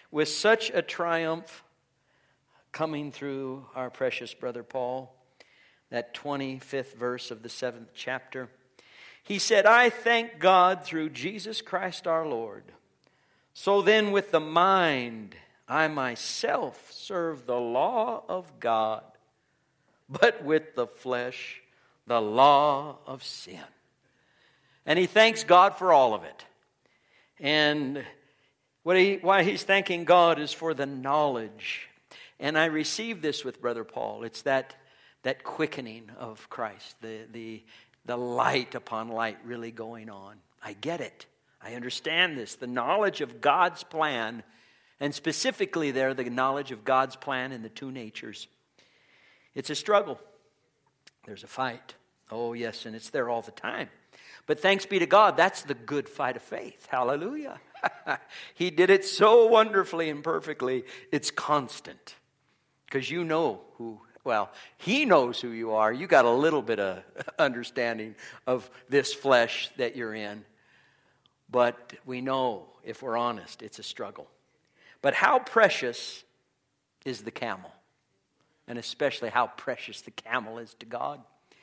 with such a triumph coming through our precious brother Paul, that 25th verse of the 7th chapter. He said, I thank God through Jesus Christ our Lord. So then with the mind, I myself serve the law of God, but with the flesh, the law of sin. And he thanks God for all of it. And why he's thanking God is for the knowledge. And I received this with Brother Paul. It's that quickening of Christ, the light upon light really going on. I get it. I understand this. The knowledge of God's plan, and specifically there, the knowledge of God's plan in the two natures. It's a struggle. There's a fight. Oh, yes, and it's there all the time. But thanks be to God, that's the good fight of faith. Hallelujah. He did it so wonderfully and perfectly. It's constant. Because you know He knows who you are. You got a little bit of understanding of this flesh that you're in. But we know, if we're honest, it's a struggle. But how precious is the camel? And especially how precious the camel is to God.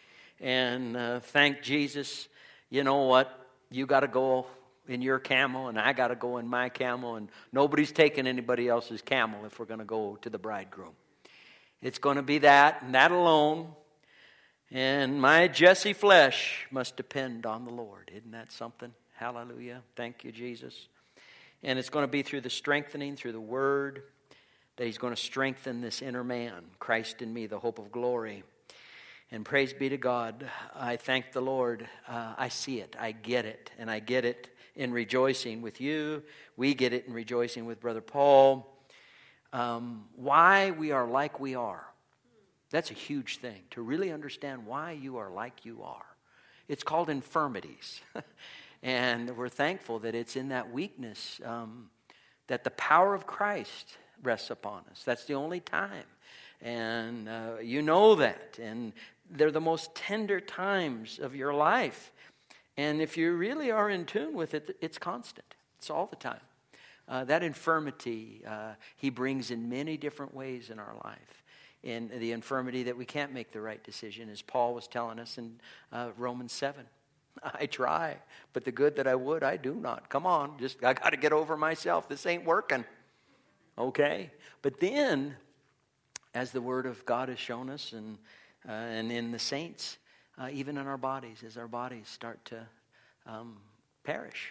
And thank Jesus. You know what? You got to go in your camel, and I got to go in my camel, and nobody's taking anybody else's camel if we're going to go to the bridegroom. It's going to be that, and that alone. And my Jesse flesh must depend on the Lord. Isn't that something? Hallelujah. Thank you, Jesus. And it's going to be through the strengthening, through the Word, that He's going to strengthen this inner man, Christ in me, the hope of glory. And praise be to God. I thank the Lord. I see it. I get it. And I get it in rejoicing with you. We get it in rejoicing with Brother Paul. Why we are like we are. That's a huge thing, to really understand why you are like you are. It's called infirmities. And we're thankful that it's in that weakness that the power of Christ rests upon us. That's the only time. And you know that. And they're the most tender times of your life. And if you really are in tune with it, it's constant. It's all the time. That infirmity He brings in many different ways in our life. In the infirmity that we can't make the right decision, as Paul was telling us in Romans 7. I try, but the good that I would, I do not. Come on, I got to get over myself. This ain't working. Okay? But then, as the Word of God has shown us, and in the saints, even in our bodies, as our bodies start to perish,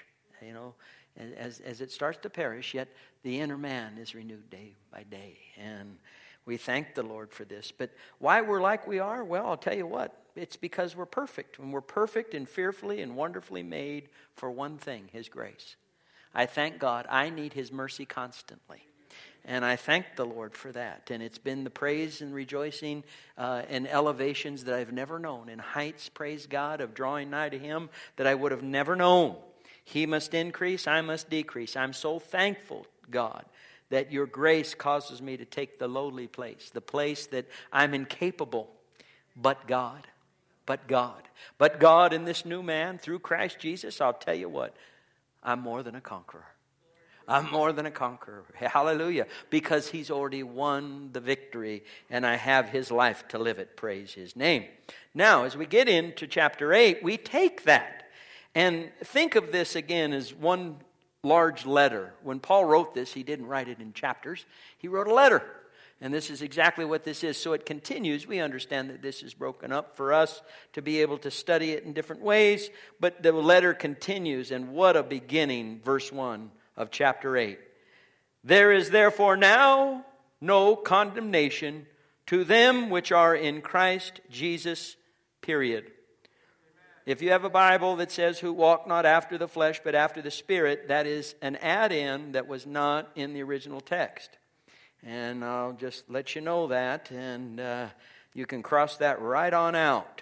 as it starts to perish, yet the inner man is renewed day by day. And we thank the Lord for this. But why we're like we are? Well, I'll tell you what. It's because we're perfect. And we're perfect and fearfully and wonderfully made for one thing, His grace. I thank God. I need His mercy constantly. And I thank the Lord for that. And it's been the praise and rejoicing and elevations that I've never known. And heights, praise God, of drawing nigh to Him that I would have never known. He must increase, I must decrease. I'm so thankful, God, that your grace causes me to take the lowly place, the place that I'm incapable, but God. But God in this new man through Christ Jesus, I'll tell you what, I'm more than a conqueror. I'm more than a conqueror. Hallelujah. Because He's already won the victory and I have His life to live it. Praise His name. Now, as we get into chapter 8, we take that and think of this again as one large letter. When Paul wrote this, he didn't write it in chapters. He wrote a letter. And this is exactly what this is. So it continues. We understand that this is broken up for us to be able to study it in different ways. But the letter continues. And what a beginning, verse 1 of chapter 8. There is therefore now no condemnation to them which are in Christ Jesus, period. If you have a Bible that says, who walk not after the flesh, but after the Spirit, that is an add-in that was not in the original text. And I'll just let you know that, and you can cross that right on out.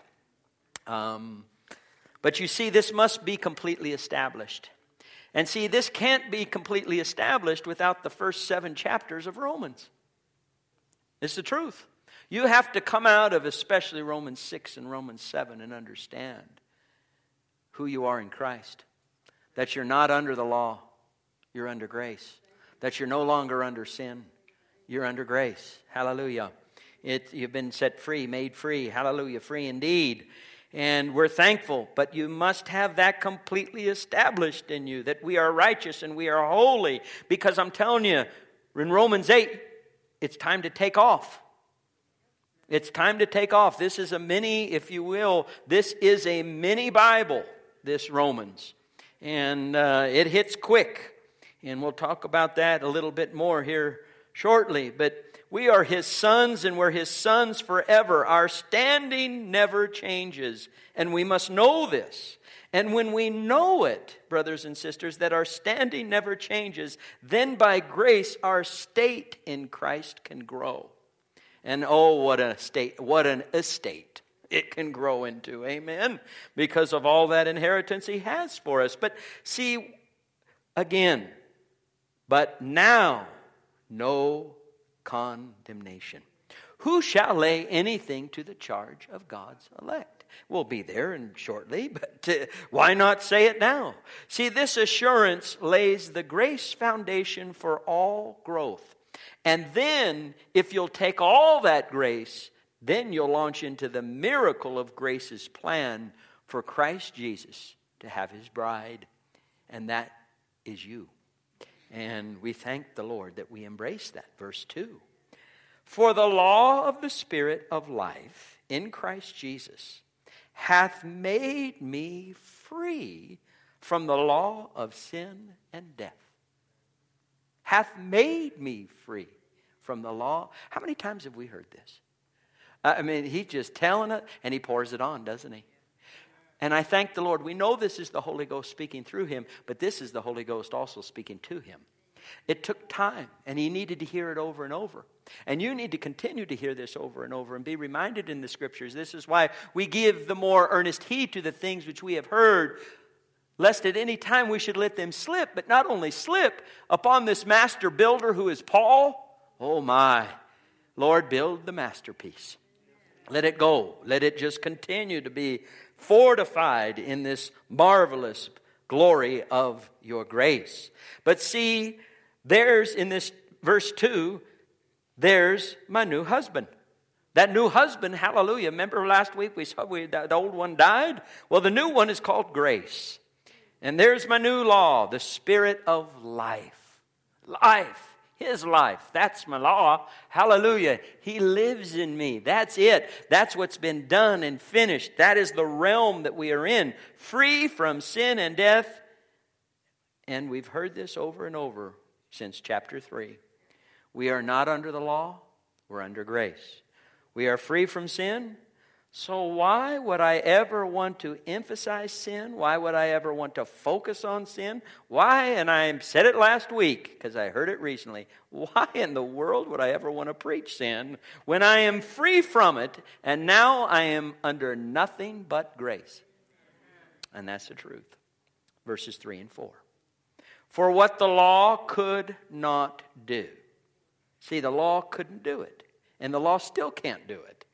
But you see, this must be completely established. And see, this can't be completely established without the first 7 chapters of Romans. It's the truth. You have to come out of especially Romans 6 and Romans 7 and understand who you are in Christ. That you're not under the law, you're under grace. that you're no longer under sin. You're under grace. Hallelujah. You've been set free, made free. Hallelujah. Free indeed. And we're thankful, but you must have that completely established in you, that we are righteous and we are holy. Because I'm telling you, in Romans 8, it's time to take off. It's time to take off. This is a mini, if you will, this is a mini Bible, this Romans. And it hits quick. And we'll talk about that a little bit more here shortly. But we are His sons, and we're His sons forever. Our standing never changes, and we must know this. And when we know it, brothers and sisters, that our standing never changes, then by grace our state in Christ can grow. And oh, what an estate it can grow into, amen, because of all that inheritance He has for us. But see, again, but now, no condemnation. Who shall lay anything to the charge of God's elect? We'll be there shortly, but why not say it now? See, this assurance lays the grace foundation for all growth. And then, if you'll take all that grace, then you'll launch into the miracle of grace's plan for Christ Jesus to have His bride. And that is you. And we thank the Lord that we embrace that. Verse 2. For the law of the Spirit of life in Christ Jesus hath made me free from the law of sin and death. Hath made me free from the law. How many times have we heard this? I mean, He's just telling it, and He pours it on, doesn't He? And I thank the Lord. We know this is the Holy Ghost speaking through Him, but this is the Holy Ghost also speaking to Him. It took time, and He needed to hear it over and over. And you need to continue to hear this over and over and be reminded in the Scriptures. This is why we give the more earnest heed to the things which we have heard, lest at any time we should let them slip, but not only slip upon this master builder who is Paul. Oh my, Lord, build the masterpiece. Let it go. Let it just continue to be fortified in this marvelous glory of your grace. But see, there's in this verse 2, there's my new husband. That new husband, hallelujah. Remember last week we saw the old one died? Well, the new one is called grace. And there's my new law, the Spirit of life. Life. His life. That's my law. Hallelujah. He lives in me. That's it. That's what's been done and finished. That is the realm that we are in. Free from sin and death. And we've heard this over and over since chapter 3. We are not under the law. We're under grace. We are free from sin. So why would I ever want to emphasize sin? Why would I ever want to focus on sin? Why, and I said it last week because I heard it recently, why in the world would I ever want to preach sin when I am free from it and now I am under nothing but grace? And that's the truth. Verses 3 and 4. For what the law could not do. See, the law couldn't do it. And the law still can't do it.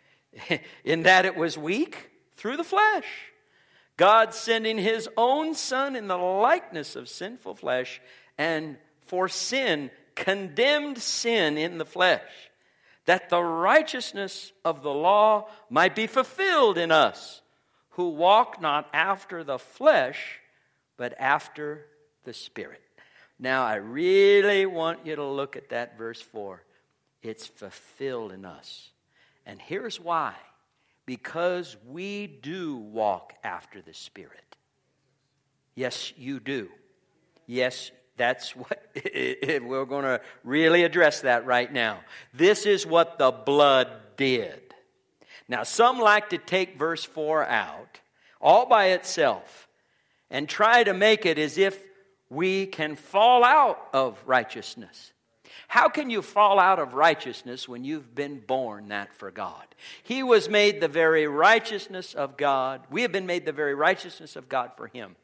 In that it was weak through the flesh. God sending His own Son in the likeness of sinful flesh, and for sin, condemned sin in the flesh, that the righteousness of the law might be fulfilled in us, who walk not after the flesh, but after the Spirit. Now, I really want you to look at that verse 4. It's fulfilled in us. And here's why. Because we do walk after the Spirit. Yes, you do. Yes, that's what we're going to really address that right now. This is what the blood did. Now, some like to take verse 4 out all by itself and try to make it as if we can fall out of righteousness. How can you fall out of righteousness when you've been born that for God? He was made the very righteousness of God. We have been made the very righteousness of God for Him.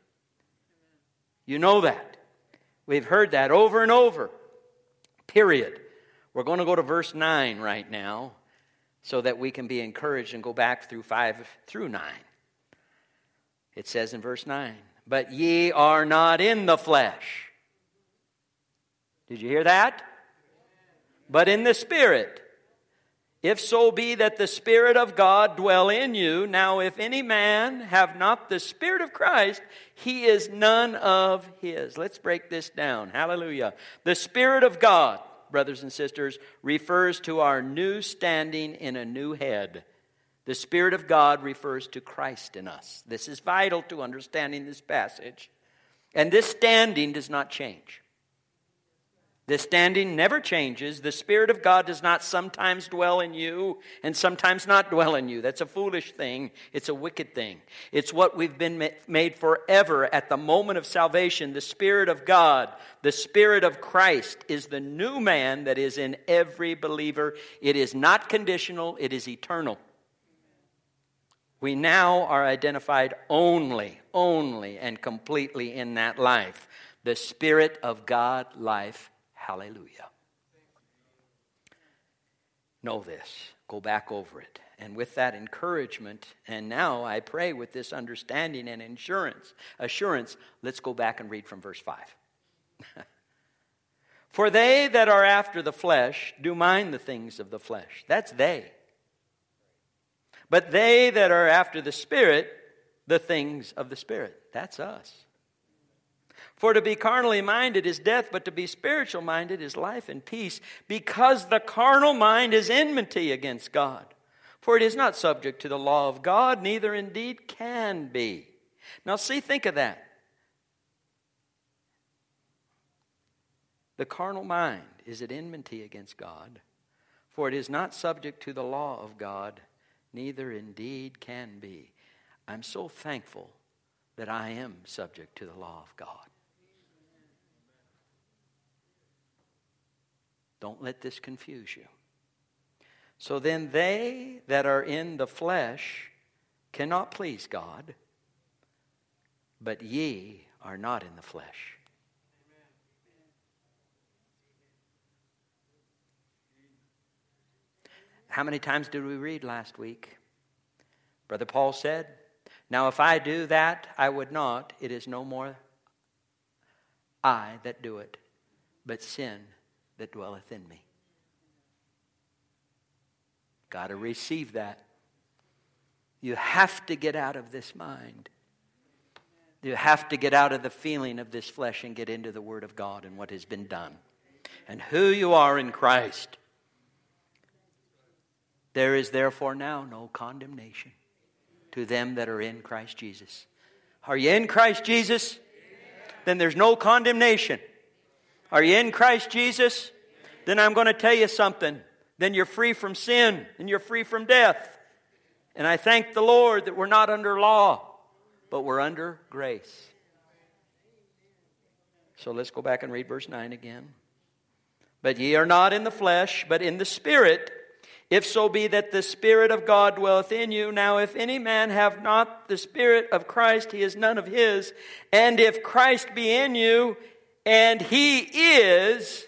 You know that. We've heard that over and over. Period. We're going to go to verse 9 right now so that we can be encouraged and go back through 5 through 9. It says in verse 9, but ye are not in the flesh. Did you hear that? But in the Spirit. If so be that the Spirit of God dwell in you. Now if any man have not the Spirit of Christ, he is none of his. Let's break this down. Hallelujah. The Spirit of God, brothers and sisters, refers to our new standing in a new head. The Spirit of God refers to Christ in us. This is vital to understanding this passage. And this standing does not change. This standing never changes. The Spirit of God does not sometimes dwell in you and sometimes not dwell in you. That's a foolish thing. It's a wicked thing. It's what we've been made forever at the moment of salvation. The Spirit of God, the Spirit of Christ is the new man that is in every believer. It is not conditional. It is eternal. We now are identified only and completely in that life. The Spirit of God life. Hallelujah. Know this. Go back over it. And with that encouragement, and now I pray with this understanding and assurance, let's go back and read from verse 5. For they that are after the flesh do mind the things of the flesh. That's they. But they that are after the Spirit, the things of the Spirit. That's us. For to be carnally minded is death, but to be spiritual minded is life and peace, because the carnal mind is enmity against God. For it is not subject to the law of God, neither indeed can be. Now see, think of that. The carnal mind is at enmity against God, for it is not subject to the law of God, neither indeed can be. I'm so thankful that I am subject to the law of God. Don't let this confuse you. So then they that are in the flesh cannot please God, but ye are not in the flesh. How many times did we read last week? Brother Paul said, now if I do that, I would not. It is no more I that do it, but sin that dwelleth in me. Got to receive that. You have to get out of this mind. You have to get out of the feeling of this flesh and get into the Word of God and what has been done. And who you are in Christ. There is therefore now no condemnation to them that are in Christ Jesus. Are you in Christ Jesus? Then there's no condemnation. Are you in Christ Jesus? Then I'm going to tell you something. Then you're free from sin and you're free from death. And I thank the Lord that we're not under law, but we're under grace. So let's go back and read verse 9 again. But ye are not in the flesh, but in the Spirit, if so be that the Spirit of God dwelleth in you. Now if any man have not the Spirit of Christ, he is none of his. And if Christ be in you, and he is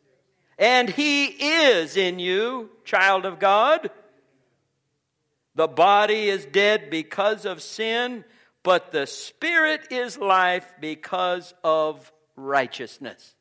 in you, child of God, the body is dead because of sin, but the Spirit is life because of righteousness.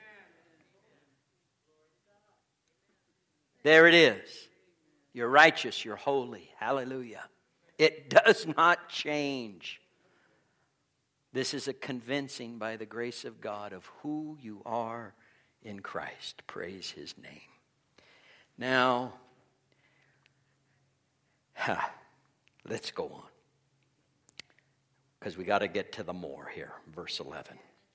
There it is. You're righteous, you're holy. Hallelujah. It does not change. This is a convincing by the grace of God of who you are in Christ. Praise His name. Now, let's go on. Because we got to get to the more here. Verse 11.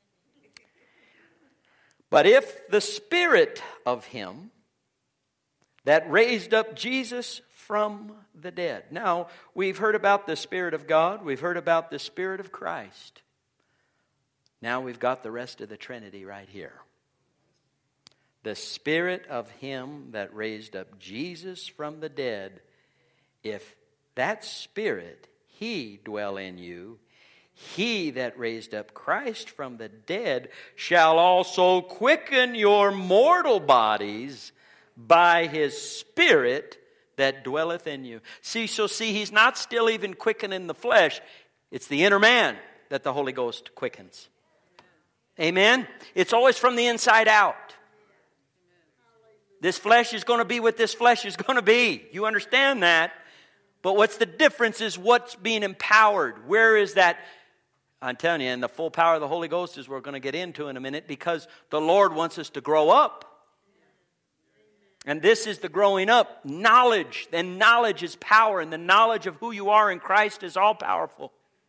But if the Spirit of Him that raised up Jesus from the dead. Now, we've heard about the Spirit of God. We've heard about the Spirit of Christ. Now we've got the rest of the Trinity right here. The Spirit of Him that raised up Jesus from the dead, if that Spirit, He dwell in you, He that raised up Christ from the dead shall also quicken your mortal bodies by His Spirit that dwelleth in you. See, He's not still even quickening the flesh. It's the inner man that the Holy Ghost quickens. Amen? It's always from the inside out. This flesh is going to be what this flesh is going to be. You understand that? But what's the difference is what's being empowered. Where is that? I'm telling you, and the full power of the Holy Ghost is we're going to get into in a minute, because the Lord wants us to grow up. And this is the growing up. Knowledge. And knowledge is power. And the knowledge of who you are in Christ is all powerful.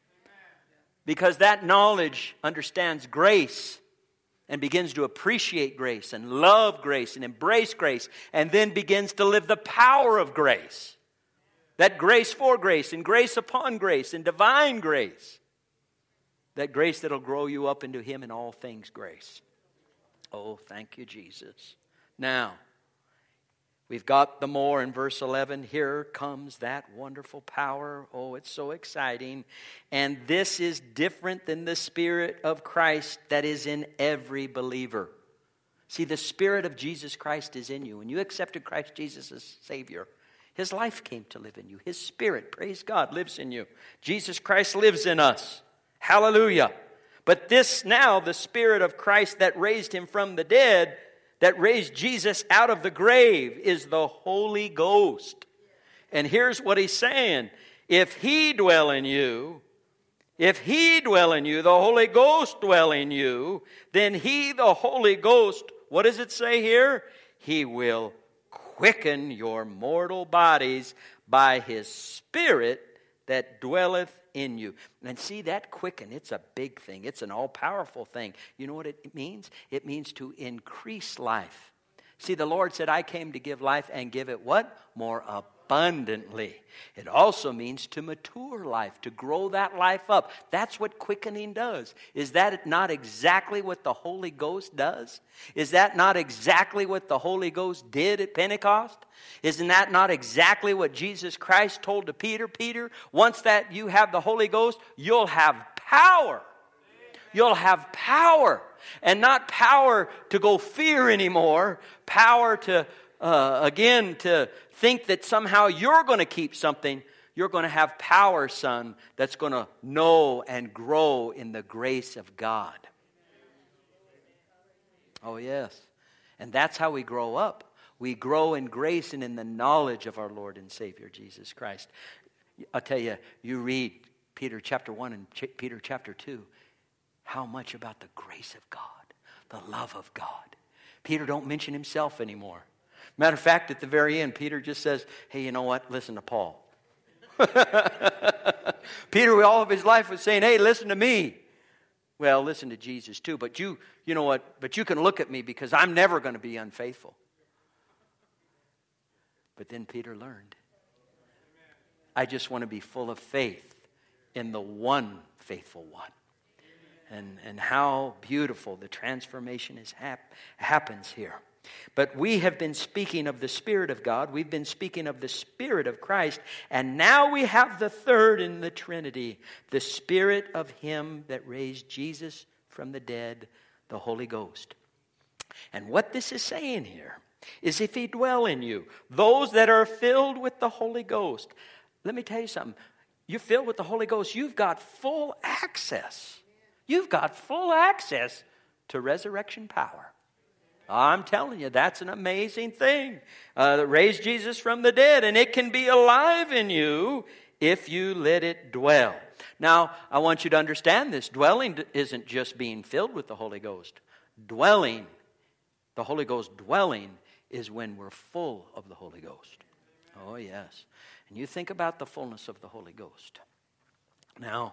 Because that knowledge understands grace and begins to appreciate grace and love grace and embrace grace, and then begins to live the power of grace. That grace for grace and grace upon grace and divine grace. That grace that'll grow you up into Him in all things grace. Oh, thank you, Jesus. Now, we've got the more in verse 11. Here comes that wonderful power. Oh, it's so exciting. And this is different than the Spirit of Christ that is in every believer. See, the Spirit of Jesus Christ is in you. When you accepted Christ Jesus as Savior, His life came to live in you. His Spirit, praise God, lives in you. Jesus Christ lives in us. Hallelujah. But this now, the Spirit of Christ that raised Him from the dead, that raised Jesus out of the grave, is the Holy Ghost. And here's what He's saying. If He dwell in you, the Holy Ghost dwell in you, then He, the Holy Ghost, what does it say here? He will quicken your mortal bodies by His Spirit that dwelleth in you. And see, that quicken, it's a big thing. It's an all-powerful thing. You know what it means? It means to increase life. See, the Lord said, I came to give life and give it what? More abundantly. It also means to mature life, to grow that life up. That's what quickening does. Is that not exactly what the Holy Ghost does? Is that not exactly what the Holy Ghost did at Pentecost? Isn't that not exactly what Jesus Christ told to Peter? Peter, once that you have the Holy Ghost, you'll have power. You'll have power. And not power to go fear anymore. Power to, to think that somehow you're going to keep something. You're going to have power, son, that's going to know and grow in the grace of God. Oh, yes. And that's how we grow up. We grow in grace and in the knowledge of our Lord and Savior, Jesus Christ. I'll tell you, you read Peter chapter 1 and Peter chapter 2. How much about the grace of God, the love of God. Peter don't mention himself anymore. Matter of fact, at the very end, Peter just says, hey, you know what? Listen to Paul. Peter, all of his life, was saying, hey, listen to me. Well, listen to Jesus too. But you know what? But you can look at me because I'm never going to be unfaithful. But then Peter learned. I just want to be full of faith in the one faithful one. And how beautiful the transformation happens here. But we have been speaking of the Spirit of God. We've been speaking of the Spirit of Christ. And now we have the third in the Trinity. The Spirit of Him that raised Jesus from the dead, the Holy Ghost. And what this is saying here is if He dwell in you, those that are filled with the Holy Ghost. Let me tell you something. You're filled with the Holy Ghost. You've got full access. You've got full access to resurrection power. I'm telling you, that's an amazing thing. That raised Jesus from the dead, and it can be alive in you if you let it dwell. Now, I want you to understand this. Dwelling isn't just being filled with the Holy Ghost. Dwelling, the Holy Ghost dwelling, is when we're full of the Holy Ghost. Oh, yes. And you think about the fullness of the Holy Ghost. Now,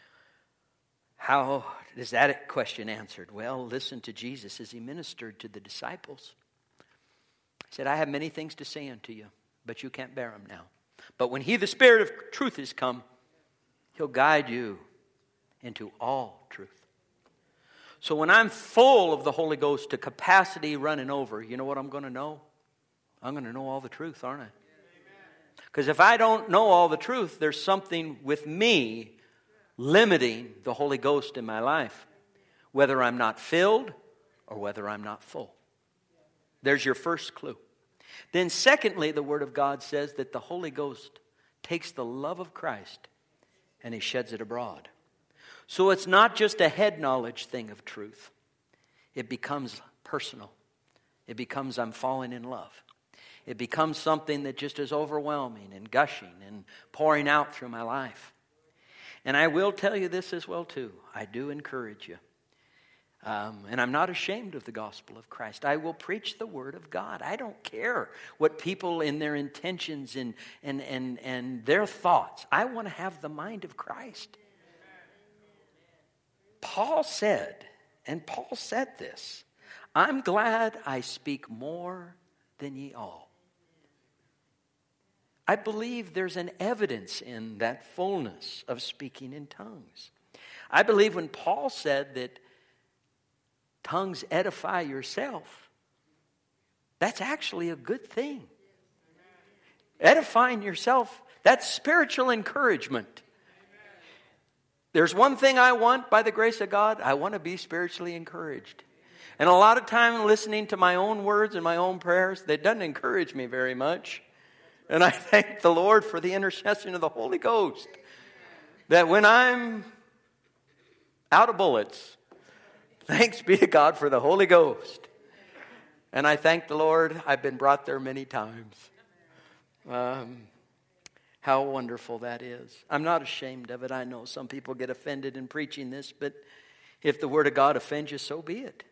how is that question answered? Well, listen to Jesus as He ministered to the disciples. He said, I have many things to say unto you, but you can't bear them now. But when He, the Spirit of truth, is come, He'll guide you into all truth. So when I'm full of the Holy Ghost to capacity running over, you know what I'm going to know? I'm going to know all the truth, aren't I? Because if I don't know all the truth, there's something with me limiting the Holy Ghost in my life, whether I'm not filled or whether I'm not full. There's your first clue. Then secondly, the Word of God says that the Holy Ghost takes the love of Christ and He sheds it abroad. So it's not just a head knowledge thing of truth. It becomes personal It becomes I'm falling in love. It becomes something that just is overwhelming and gushing and pouring out through my life. And I will tell you this as well too. I do encourage you. And I'm not ashamed of the gospel of Christ. I will preach the word of God. I don't care what people in their intentions and their thoughts. I want to have the mind of Christ. Paul said this, I'm glad I speak more than ye all. I believe there's an evidence in that fullness of speaking in tongues. I believe when Paul said that tongues edify yourself, that's actually a good thing. Edifying yourself, that's spiritual encouragement. There's one thing I want by the grace of God. I want to be spiritually encouraged. And a lot of time listening to my own words and my own prayers, that doesn't encourage me very much. And I thank the Lord for the intercession of the Holy Ghost. That when I'm out of bullets, thanks be to God for the Holy Ghost. And I thank the Lord, I've been brought there many times. How wonderful that is. I'm not ashamed of it. I know some people get offended in preaching this, but if the Word of God offends you, so be it.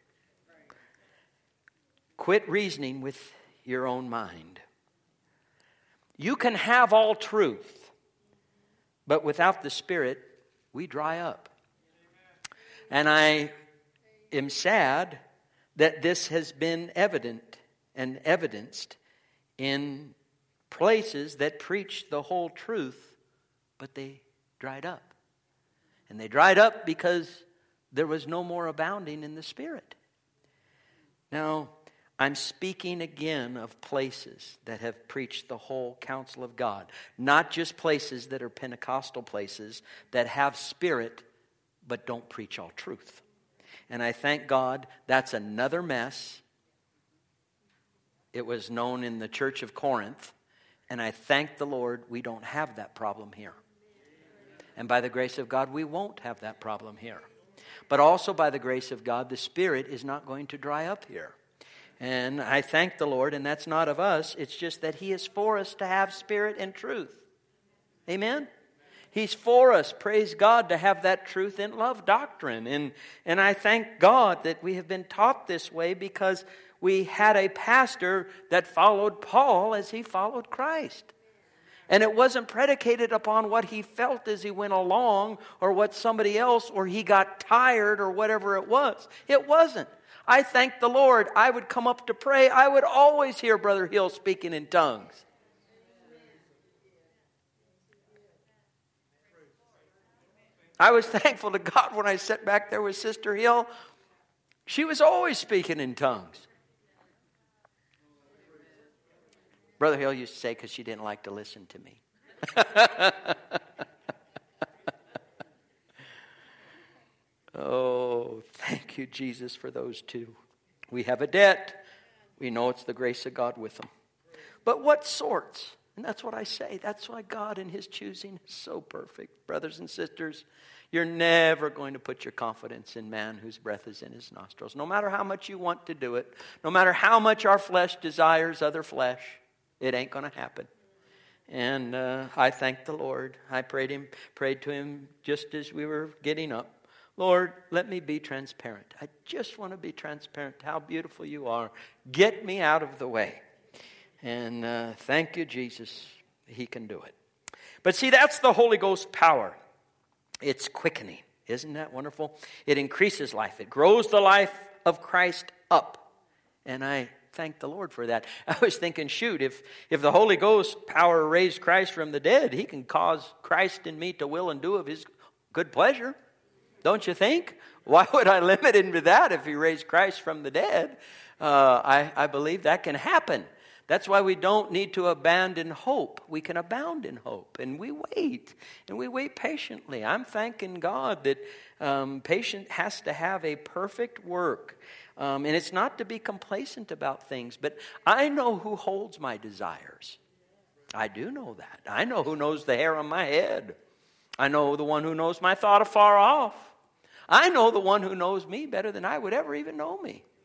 Quit reasoning with your own mind. You can have all truth, but without the Spirit, we dry up. And I am sad that this has been evident and evidenced in places that preached the whole truth, but they dried up. And they dried up because there was no more abounding in the Spirit. Now, I'm speaking again of places that have preached the whole counsel of God. Not just places that are Pentecostal places that have Spirit, but don't preach all truth. And I thank God that's another mess. It was known in the church of Corinth. And I thank the Lord we don't have that problem here. And by the grace of God, we won't have that problem here. But also by the grace of God, the Spirit is not going to dry up here. And I thank the Lord, and that's not of us. It's just that He is for us to have Spirit and truth. Amen? He's for us, praise God, to have that truth in love doctrine. And I thank God that we have been taught this way because we had a pastor that followed Paul as he followed Christ. And it wasn't predicated upon what he felt as he went along or what somebody else, or he got tired or whatever it was. It wasn't. I thank the Lord. I would come up to pray. I would always hear Brother Hill speaking in tongues. I was thankful to God when I sat back there with Sister Hill. She was always speaking in tongues. Brother Hill used to say because she didn't like to listen to me. Oh, thank you, Jesus, for those two. We have a debt. We know it's the grace of God with them. But what sorts? And that's what I say. That's why God in His choosing is so perfect. Brothers and sisters, you're never going to put your confidence in man whose breath is in his nostrils. No matter how much you want to do it, no matter how much our flesh desires other flesh, it ain't going to happen. And I thank the Lord. I prayed to Him just as we were getting up. Lord, let me be transparent. I just want to be transparent. How beautiful you are. Get me out of the way. And thank you, Jesus. He can do it. But see, that's the Holy Ghost power. It's quickening. Isn't that wonderful? It increases life. It grows the life of Christ up. And I thank the Lord for that. I was thinking, shoot, if the Holy Ghost power raised Christ from the dead, He can cause Christ in me to will and do of His good pleasure. Don't you think? Why would I limit Him to that if He raised Christ from the dead? I believe that can happen. That's why we don't need to abandon hope. We can abound in hope. And we wait. And we wait patiently. I'm thanking God that patient has to have a perfect work. And it's not to be complacent about things. But I know who holds my desires. I do know that. I know who knows the hair on my head. I know the one who knows my thought afar off. I know the one who knows me better than I would ever even know me.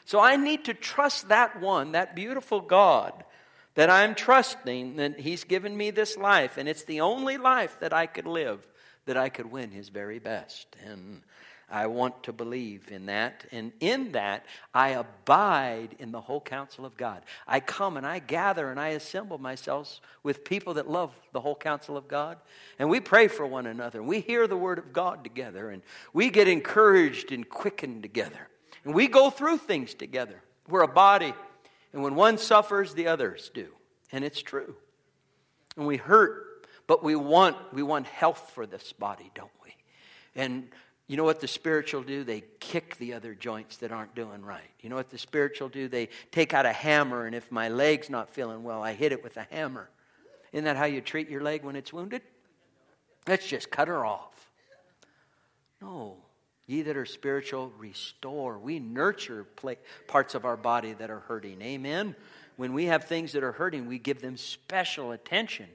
So I need to trust that one, that beautiful God, that I'm trusting that He's given me this life, and it's the only life that I could live, that I could win His very best. And I want to believe in that, and in that I abide in the whole counsel of God. I come and I gather and I assemble myself with people that love the whole counsel of God, and we pray for one another. We hear the Word of God together, and we get encouraged and quickened together, and we go through things together. We're a body, and when one suffers, the others do, and it's true. And we hurt, but we want health for this body, don't we? And you know what the spiritual do? They kick the other joints that aren't doing right. You know what the spiritual do? They take out a hammer, and if my leg's not feeling well, I hit it with a hammer. Isn't that how you treat your leg when it's wounded? Let's just cut her off. No. Ye that are spiritual, restore. We nurture parts of our body that are hurting. Amen? When we have things that are hurting, we give them special attention.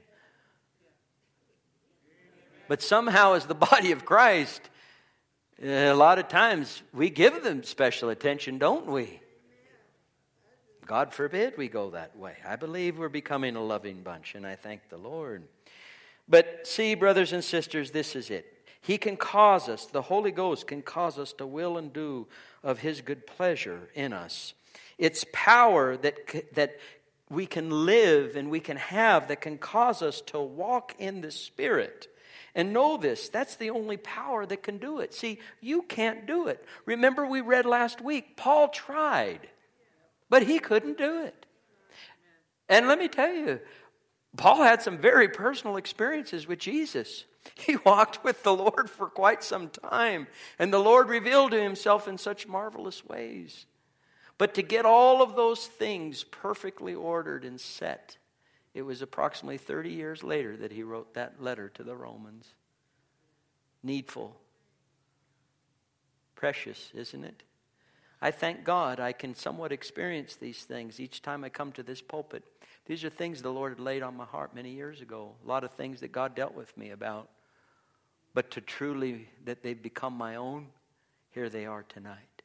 But somehow as the body of Christ, a lot of times we give them special attention, don't we? God forbid we go that way. I believe we're becoming a loving bunch, and I thank the Lord. But see, brothers and sisters, this is it. He can cause us, the Holy Ghost can cause us to will and do of His good pleasure in us. It's power that we can live and we can have that can cause us to walk in the Spirit. And know this, that's the only power that can do it. See, you can't do it. Remember we read last week, Paul tried, but he couldn't do it. And let me tell you, Paul had some very personal experiences with Jesus. He walked with the Lord for quite some time, and the Lord revealed to Himself in such marvelous ways. But to get all of those things perfectly ordered and set, it was approximately 30 years later that he wrote that letter to the Romans. Needful. Precious, isn't it? I thank God I can somewhat experience these things each time I come to this pulpit. These are things the Lord had laid on my heart many years ago. A lot of things that God dealt with me about. But to truly, that they've become my own, here they are tonight.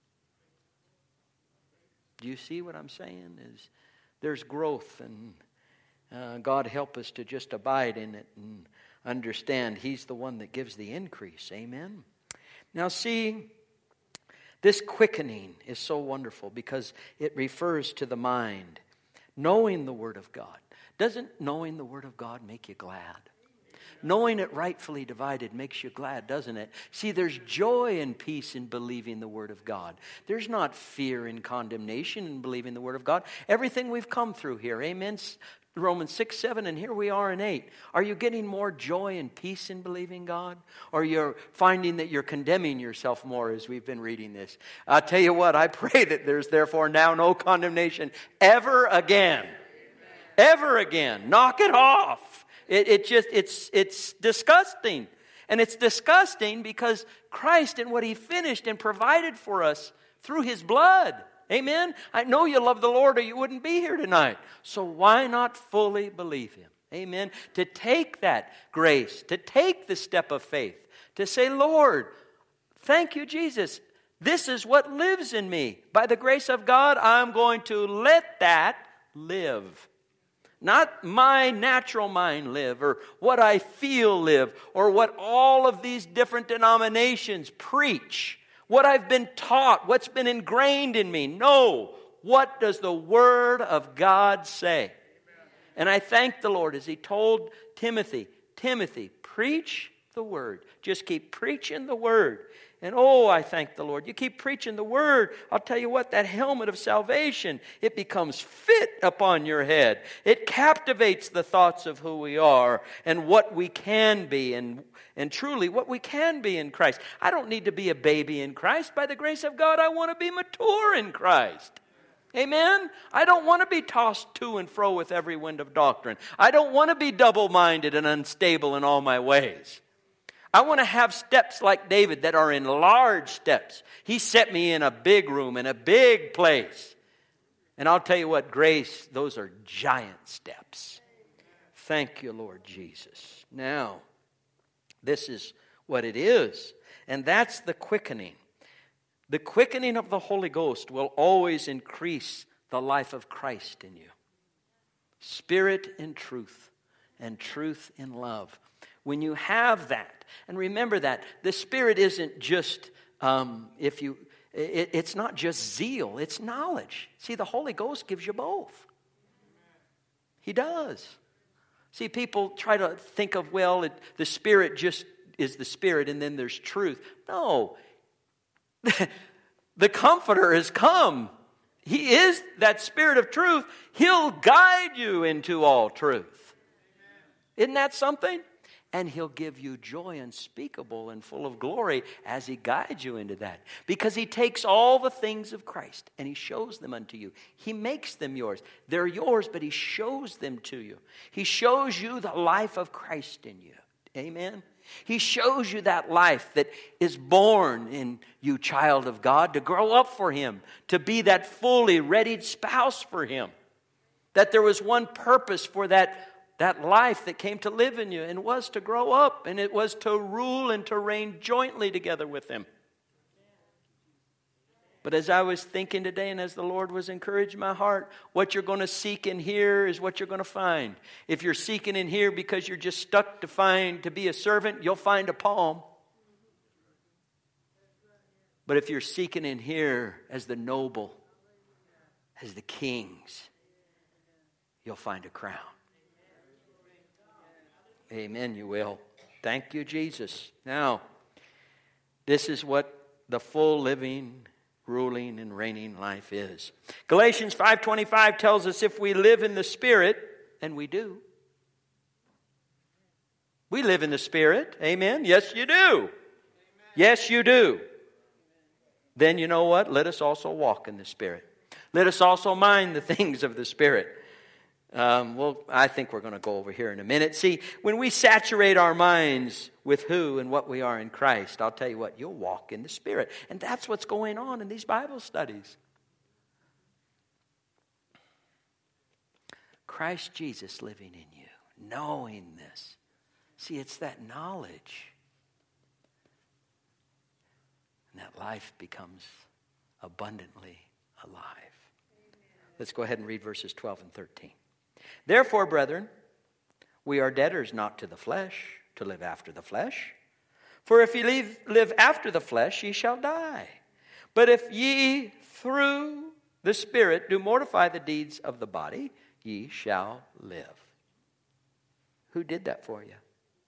Do you see what I'm saying? There's growth, and God help us to just abide in it and understand He's the one that gives the increase. Amen. Now see, this quickening is so wonderful because it refers to the mind. Knowing the Word of God. Doesn't knowing the Word of God make you glad? Knowing it rightfully divided makes you glad, doesn't it? See, there's joy and peace in believing the Word of God. There's not fear and condemnation in believing the Word of God. Everything we've come through here, amen? Romans 6, 7, and here we are in 8. Are you getting more joy and peace in believing God? Or you're finding that you're condemning yourself more as we've been reading this? I'll tell you what, I pray that there's therefore now no condemnation ever again. Amen. Ever again. Knock it off. It's disgusting. And it's disgusting because Christ and what He finished and provided for us through His blood. Amen? I know you love the Lord or you wouldn't be here tonight. So why not fully believe Him? Amen? To take that grace, to take the step of faith, to say, Lord, thank you, Jesus. This is what lives in me. By the grace of God, I'm going to let that live. Not my natural mind live, or what I feel live, or what all of these different denominations preach. What I've been taught, what's been ingrained in me. No, what does the Word of God say? Amen. And I thank the Lord as He told Timothy, preach the Word. Just keep preaching the Word. And oh, I thank the Lord. You keep preaching the Word, I'll tell you what, that helmet of salvation, it becomes fit upon your head. It captivates the thoughts of who we are and what we can be and truly what we can be in Christ. I don't need to be a baby in Christ. By the grace of God, I want to be mature in Christ. Amen? I don't want to be tossed to and fro with every wind of doctrine. I don't want to be double-minded and unstable in all my ways. I want to have steps like David that are enlarged steps. He set me in a big room, in a big place. And I'll tell you what, grace, those are giant steps. Thank you, Lord Jesus. Now, this is what it is. And that's the quickening. The quickening of the Holy Ghost will always increase the life of Christ in you. Spirit in truth, and truth in love. When you have that, and remember that, the Spirit isn't just, it's not just zeal, it's knowledge. See, the Holy Ghost gives you both. He does. See, people try to think of, the Spirit just is the Spirit and then there's truth. No. The Comforter has come. He is that Spirit of truth. He'll guide you into all truth. Isn't that something? And He'll give you joy unspeakable and full of glory as He guides you into that. Because He takes all the things of Christ and He shows them unto you. He makes them yours. They're yours, but He shows them to you. He shows you the life of Christ in you. Amen? He shows you that life that is born in you, child of God, to grow up for Him, to be that fully readied spouse for Him. That there was one purpose for that life that came to live in you, and was to grow up, and it was to rule and to reign jointly together with Him. But as I was thinking today, and as the Lord was encouraging my heart, what you're going to seek in here is what you're going to find. If you're seeking in here because you're just stuck to be a servant, you'll find a palm. But if you're seeking in here as the noble, as the kings, you'll find a crown. Amen, you will. Thank you, Jesus. Now, this is what the full living, ruling, and reigning life is. Galatians 5:25 tells us if we live in the Spirit, and we do. We live in the Spirit. Amen. Yes, you do. Amen. Yes, you do. Then you know what? Let us also walk in the Spirit. Let us also mind the things of the Spirit. I think we're going to go over here in a minute. See, when we saturate our minds with who and what we are in Christ, I'll tell you what, you'll walk in the Spirit. And that's what's going on in these Bible studies. Christ Jesus living in you, knowing this. See, it's that knowledge. And that life becomes abundantly alive. Let's go ahead and read verses 12 and 13. Therefore, brethren, we are debtors not to the flesh, to live after the flesh. For if ye live after the flesh, ye shall die. But if ye through the Spirit do mortify the deeds of the body, ye shall live. Who did that for you?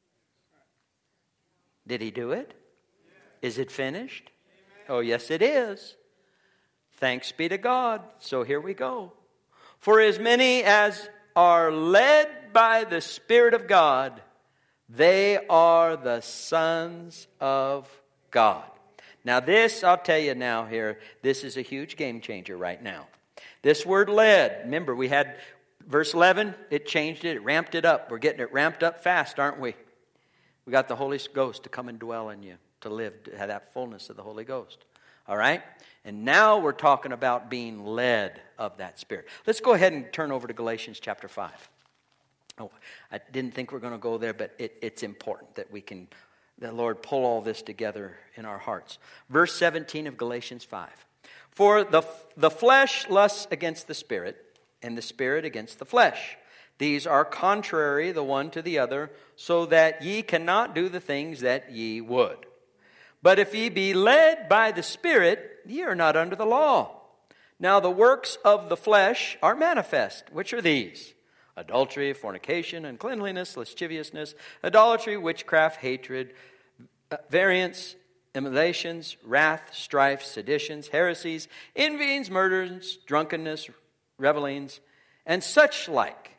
Did He do it? Is it finished? Oh, yes, it is. Thanks be to God. So here we go. For as many as are led by the Spirit of God, they are the sons of God. Now this, I'll tell you now here, this is a huge game changer right now. This word led, remember we had verse 11, it changed it, it ramped it up. We're getting it ramped up fast, aren't we? We got the Holy Ghost to come and dwell in you, to live, to have that fullness of the Holy Ghost. All right? And now we're talking about being led of that Spirit. Let's go ahead and turn over to Galatians chapter 5. Oh, I didn't think we were going to go there, but it's important that the Lord pull all this together in our hearts. Verse 17 of Galatians 5. For the flesh lusts against the Spirit, and the Spirit against the flesh. These are contrary the one to the other, so that ye cannot do the things that ye would. But if ye be led by the Spirit, ye are not under the law. Now the works of the flesh are manifest, which are these: adultery, fornication, uncleanliness, lasciviousness, idolatry, witchcraft, hatred, variance, emulations, wrath, strife, seditions, heresies, envyings, murders, drunkenness, revelings, and such like.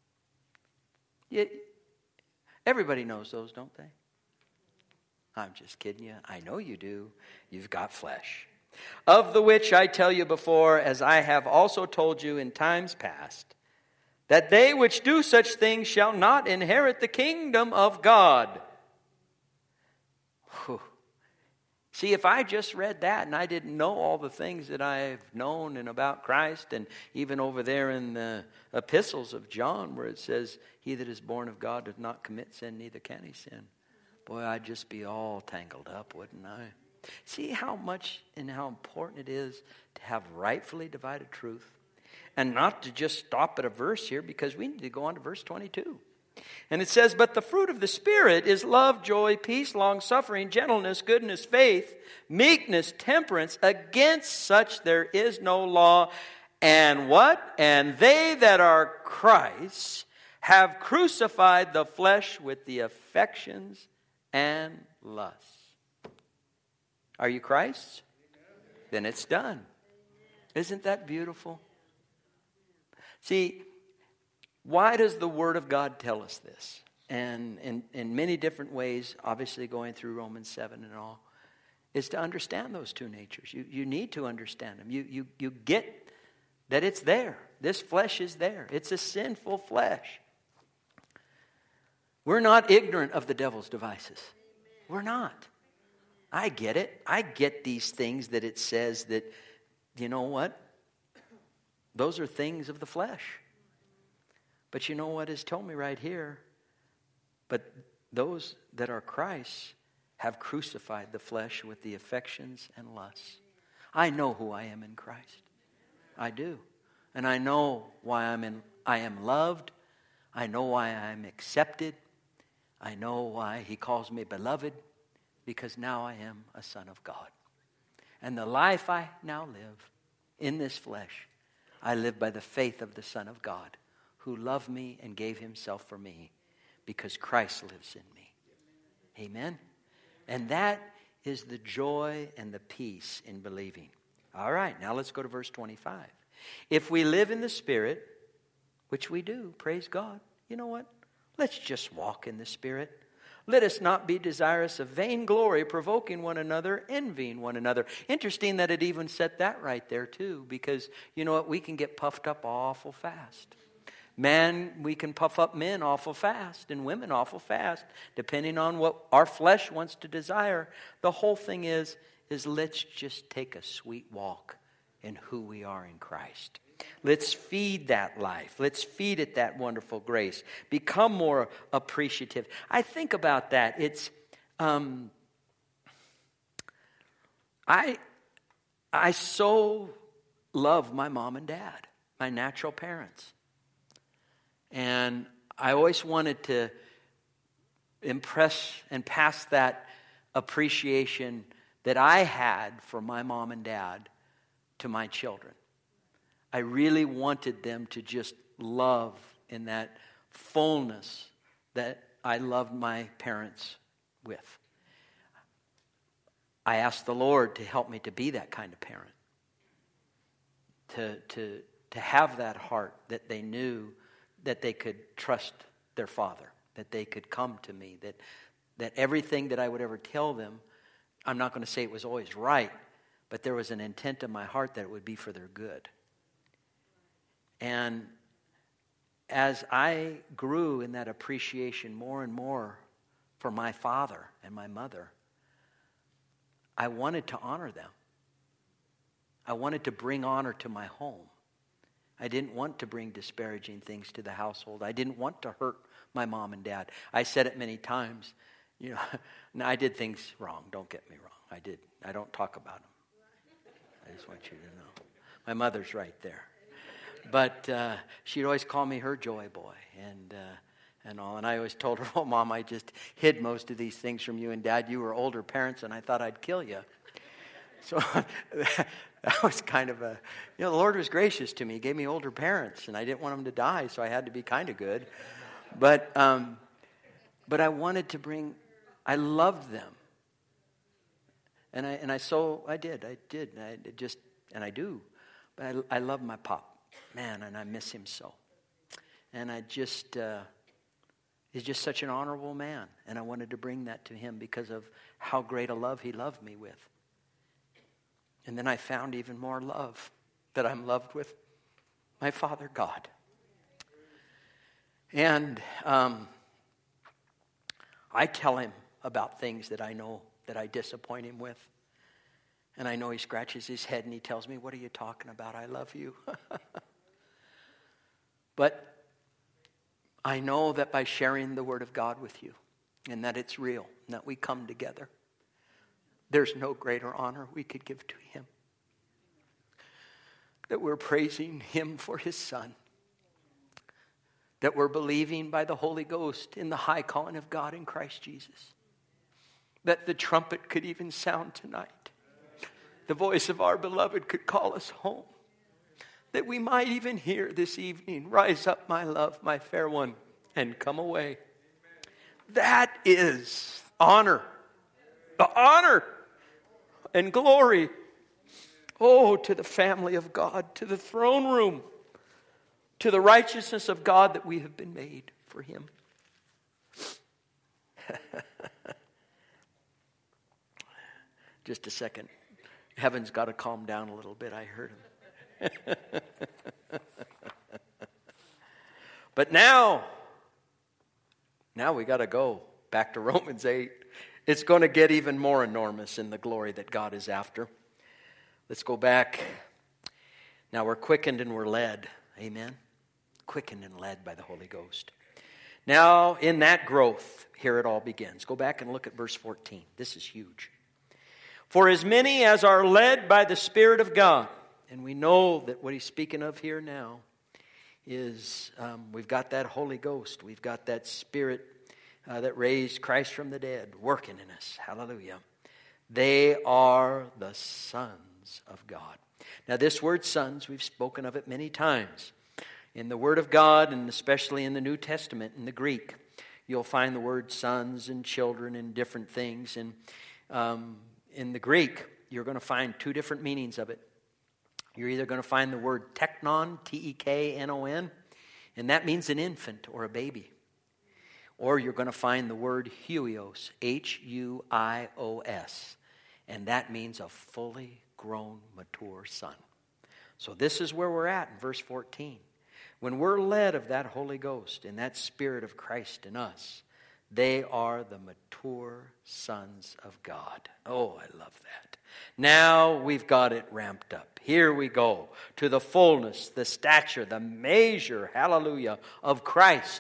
Everybody knows those, don't they? I'm just kidding you. I know you do. You've got flesh. Of the which I tell you before, as I have also told you in times past, that they which do such things shall not inherit the kingdom of God. Whew. See, if I just read that and I didn't know all the things that I've known and about Christ, and even over there in the epistles of John where it says, he that is born of God does not commit sin, neither can he sin. Boy, I'd just be all tangled up, wouldn't I? See how much and how important it is to have rightfully divided truth? And not to just stop at a verse here, because we need to go on to verse 22. And it says, but the fruit of the Spirit is love, joy, peace, long-suffering, gentleness, goodness, faith, meekness, temperance. Against such there is no law. And what? And they that are Christ's have crucified the flesh with the affections and lusts. Are you Christ's? Then it's done. Isn't that beautiful? See, why does the Word of God tell us this? And in many different ways, obviously going through Romans 7 and all, is to understand those two natures. You need to understand them. You get that it's there. This flesh is there. It's a sinful flesh. We're not ignorant of the devil's devices. We're not. I get it. I get these things that it says that, you know what? Those are things of the flesh. But you know what is told me right here? But those that are Christ's have crucified the flesh with the affections and lusts. I know who I am in Christ. I do. And I know why I am loved. I know why I am accepted. I know why He calls me beloved. Because now I am a son of God. And the life I now live in this flesh, I live by the faith of the Son of God, who loved me and gave Himself for me, because Christ lives in me. Amen? And that is the joy and the peace in believing. All right, now let's go to verse 25. If we live in the Spirit, which we do, praise God, you know what? Let's just walk in the Spirit. Let us not be desirous of vainglory, provoking one another, envying one another. Interesting that it even said that right there too, because you know what? We can get puffed up awful fast. Man, we can puff up men awful fast and women awful fast, depending on what our flesh wants to desire. The whole thing is let's just take a sweet walk in who we are in Christ. Let's feed that life. Let's feed it that wonderful grace. Become more appreciative. I think about that. It's I so love my mom and dad, my natural parents. And I always wanted to impress and pass that appreciation that I had for my mom and dad to my children. I really wanted them to just love in that fullness that I loved my parents with. I asked the Lord to help me to be that kind of parent. To have that heart that they knew that they could trust their Father, that they could come to me, that everything that I would ever tell them, I'm not going to say it was always right, but there was an intent in my heart that it would be for their good. And as I grew in that appreciation more and more for my father and my mother, I wanted to honor them. I wanted to bring honor to my home. I didn't want to bring disparaging things to the household. I didn't want to hurt my mom and dad. I said it many times. You know, now I did things wrong. Don't get me wrong. I did. I don't talk about them. I just want you to know. My mother's right there. But she'd always call me her joy boy and all. And I always told her, oh, Mom, I just hid most of these things from you and Dad. You were older parents, and I thought I'd kill you. So that was kind of the Lord was gracious to me. He gave me older parents, and I didn't want them to die, so I had to be kind of good. But I wanted to bring, I loved them. And I do. But I love my pop. Man, and I miss him so. And he's just such an honorable man. And I wanted to bring that to him because of how great a love he loved me with. And then I found even more love that I'm loved with my Father God. And I tell him about things that I know that I disappoint him with. And I know he scratches his head and he tells me, what are you talking about? I love you. But I know that by sharing the Word of God with you, and that it's real, and that we come together, there's no greater honor we could give to Him. That we're praising Him for His Son. That we're believing by the Holy Ghost in the high calling of God in Christ Jesus. That the trumpet could even sound tonight. The voice of our beloved could call us home. That we might even hear this evening, rise up, my love, my fair one, and come away. That is honor. The honor and glory. Oh, to the family of God, to the throne room, to the righteousness of God that we have been made for Him. Just a second. Heaven's got to calm down a little bit. I heard him. But now we got to go back to Romans 8. It's going to get even more enormous in the glory that God is after. Let's go back. Now we're quickened and we're led. Amen? Quickened and led by the Holy Ghost. Now in that growth, here it all begins. Go back and look at verse 14. This is huge. For as many as are led by the Spirit of God, and we know that what he's speaking of here now is we've got that Holy Ghost. We've got that Spirit that raised Christ from the dead working in us. Hallelujah. They are the sons of God. Now this word sons, we've spoken of it many times. In the Word of God, and especially in the New Testament, in the Greek, you'll find the word sons and children and different things. And in the Greek, you're going to find two different meanings of it. You're either going to find the word teknon, T-E-K-N-O-N, and that means an infant or a baby. Or you're going to find the word huios, H-U-I-O-S, and that means a fully grown, mature son. So this is where we're at in verse 14. When we're led of that Holy Ghost and that Spirit of Christ in us, they are the mature sons of God. Oh, I love that. Now we've got it ramped up. Here we go to the fullness, the stature, the measure, hallelujah, of Christ.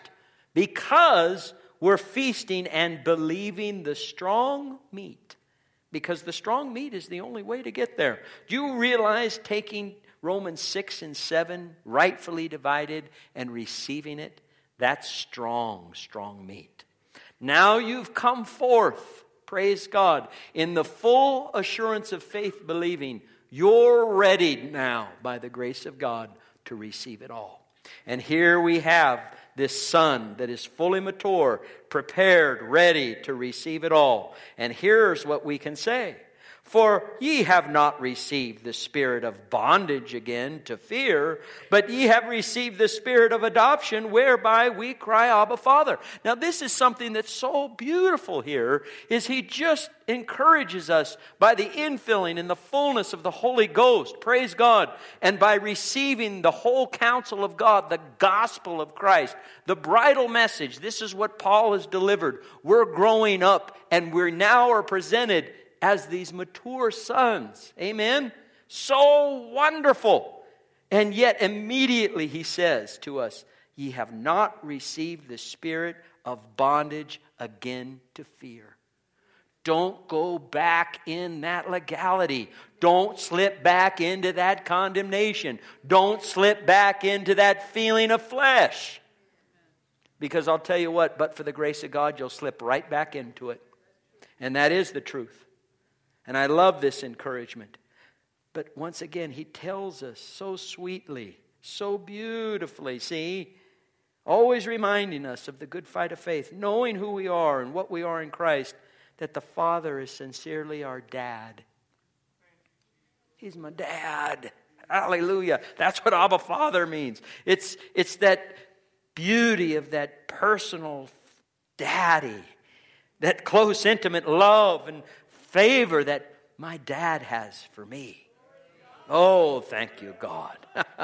Because we're feasting and believing the strong meat. Because the strong meat is the only way to get there. Do you realize taking Romans 6 and 7, rightfully divided, and receiving it? That's strong, strong meat. Now you've come forth, praise God, in the full assurance of faith believing. You're ready now, by the grace of God, to receive it all. And here we have this son that is fully mature, prepared, ready to receive it all. And here's what we can say. For ye have not received the spirit of bondage again to fear, but ye have received the spirit of adoption, whereby we cry, Abba, Father. Now this is something that's so beautiful here, is he just encourages us by the infilling and the fullness of the Holy Ghost, praise God, and by receiving the whole counsel of God, the gospel of Christ, the bridal message. This is what Paul has delivered. We're growing up, and we now are presented as these mature sons. Amen? So wonderful. And yet immediately he says to us, ye have not received the spirit of bondage again to fear. Don't go back in that legality. Don't slip back into that condemnation. Don't slip back into that feeling of flesh. Because I'll tell you what, but for the grace of God, you'll slip right back into it. And that is the truth. And I love this encouragement. But once again, he tells us so sweetly, so beautifully, see, always reminding us of the good fight of faith, knowing who we are and what we are in Christ, that the Father is sincerely our dad. He's my dad. Hallelujah. That's what Abba Father means. It's that beauty of that personal daddy, that close, intimate love and favor that my dad has for me. Oh, thank you, God.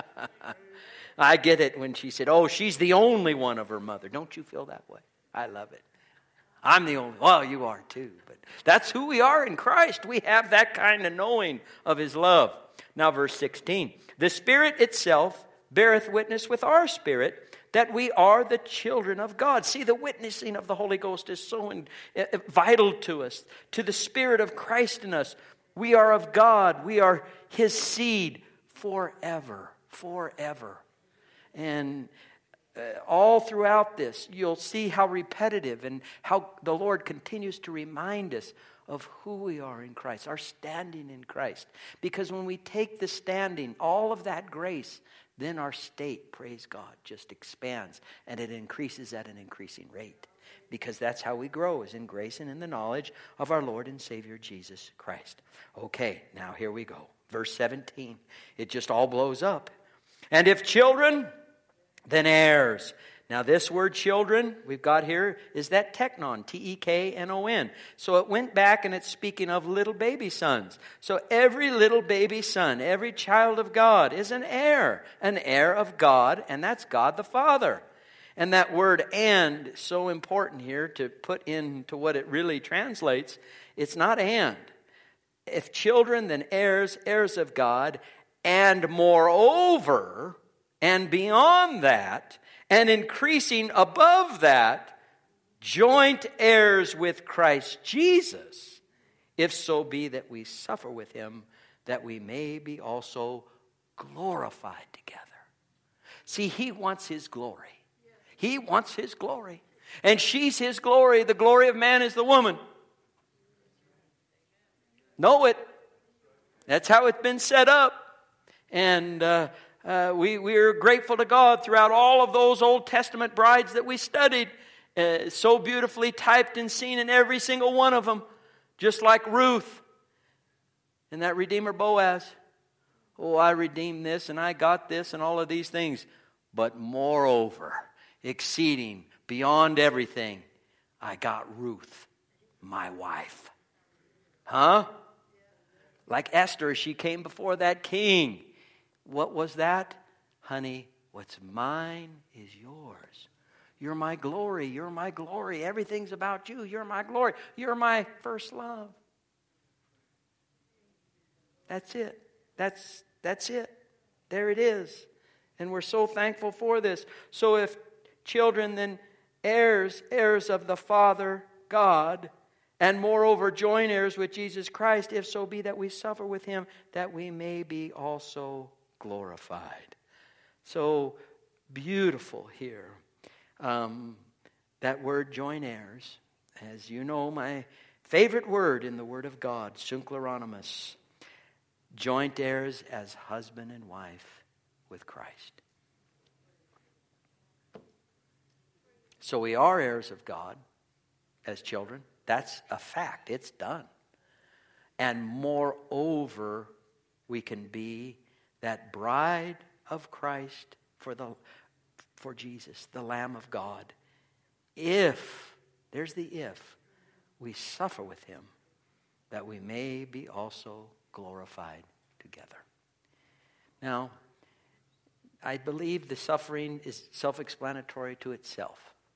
I get it when she said, oh, she's the only one of her mother. Don't you feel that way? I love it. I'm the only, well, you are too. But that's who we are in Christ. We have that kind of knowing of his love. Now, verse 16. The Spirit itself beareth witness with our spirit that we are the children of God. See, the witnessing of the Holy Ghost is so vital to us, to the Spirit of Christ in us. We are of God. We are His seed forever, forever. And all throughout this, you'll see how repetitive and how the Lord continues to remind us of who we are in Christ, our standing in Christ. Because when we take the standing, all of that grace, then our state, praise God, just expands and it increases at an increasing rate. Because that's how we grow, is in grace and in the knowledge of our Lord and Savior Jesus Christ. Okay, now here we go. Verse 17. It just all blows up. And if children, then heirs. Now this word children we've got here is that teknon, T-E-K-N-O-N. So it went back and it's speaking of little baby sons. So every little baby son, every child of God is an heir of God, and that's God the Father. And that word "and" is so important here to put into what it really translates. It's not "and." If children, then heirs, heirs of God, and moreover, and beyond that, and increasing above that, joint heirs with Christ Jesus, if so be that we suffer with Him, that we may be also glorified together. See, He wants His glory. He wants His glory. And she's His glory. The glory of man is the woman. Know it. That's how it's been set up. And we are grateful to God throughout all of those Old Testament brides that we studied. So beautifully typed and seen in every single one of them. Just like Ruth and that Redeemer Boaz. Oh, I redeemed this and I got this and all of these things. But moreover, exceeding beyond everything, I got Ruth, my wife. Huh? Like Esther, she came before that king. What was that? Honey, what's mine is yours. You're my glory. You're my glory. Everything's about you. You're my glory. You're my first love. That's it. That's it. There it is. And we're so thankful for this. So if children, then heirs, heirs of the Father, God, and moreover joint heirs with Jesus Christ, if so be that we suffer with Him, that we may be also glorified. So beautiful here. That word joint heirs, as you know, my favorite word in the Word of God, synchrononymous. Joint heirs as husband and wife with Christ. So we are heirs of God as children. That's a fact. It's done. And moreover, we can be that bride of Christ for Jesus, the Lamb of God. If, there's the if, we suffer with Him, that we may be also glorified together. Now, I believe the suffering is self-explanatory to itself.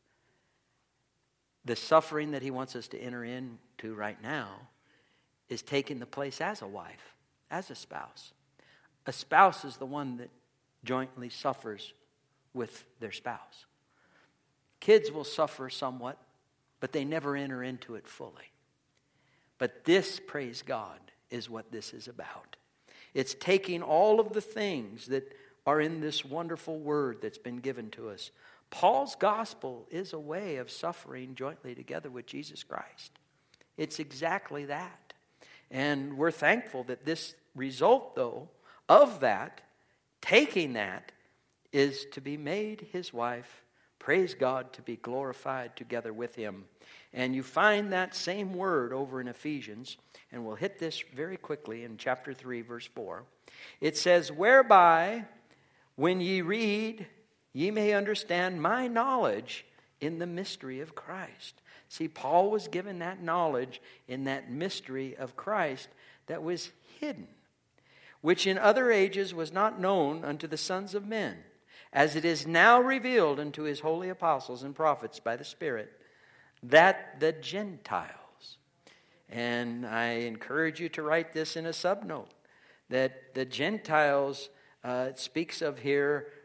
The suffering that He wants us to enter into right now is taking the place as a wife, as a spouse. A spouse is the one that jointly suffers with their spouse. Kids will suffer somewhat, but they never enter into it fully. But this, praise God, is what this is about. It's taking all of the things that are in this wonderful word that's been given to us. Paul's gospel is a way of suffering jointly together with Jesus Christ. It's exactly that. And we're thankful that this result, though, of that, taking that, is to be made His wife. Praise God, to be glorified together with Him. And you find that same word over in Ephesians, and we'll hit this very quickly in chapter 3, verse 4. It says, whereby, when ye read, ye may understand my knowledge in the mystery of Christ. See, Paul was given that knowledge in that mystery of Christ that was hidden, which in other ages was not known unto the sons of men, as it is now revealed unto His holy apostles and prophets by the Spirit, that the Gentiles, and I encourage you to write this in a subnote, that the Gentiles, it speaks of here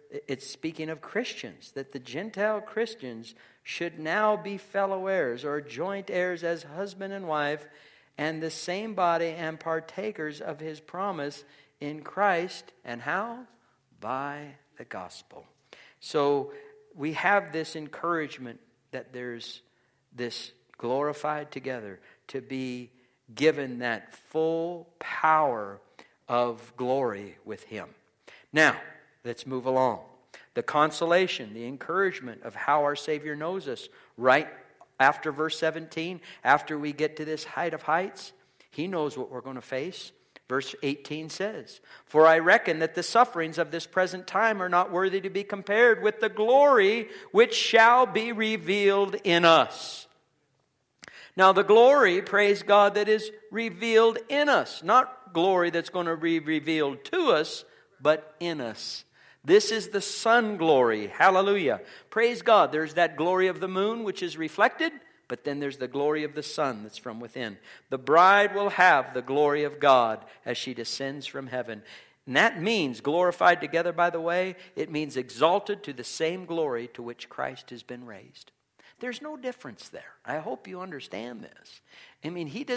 it's speaking of Christians, that the Gentile Christians should now be fellow heirs or joint heirs as husband and wife, and the same body, and partakers of his promise in Christ. And how? By the gospel. So we have this encouragement that there's this glorified together to be given that full power of glory with him. Now, let's move along. The consolation, the encouragement of how our Savior knows us. Right after verse 17, after we get to this height of heights, he knows what we're going to face. Verse 18 says, "For I reckon that the sufferings of this present time are not worthy to be compared with the glory which shall be revealed in us." Now the glory, praise God, that is revealed in us. Not glory that's going to be revealed to us, but in us. This is the sun glory. Hallelujah. Praise God. There's that glory of the moon which is reflected, but then there's the glory of the sun that's from within. The bride will have the glory of God as she descends from heaven. And that means, glorified together, by the way, it means exalted to the same glory to which Christ has been raised. There's no difference there. I hope you understand this. I mean, he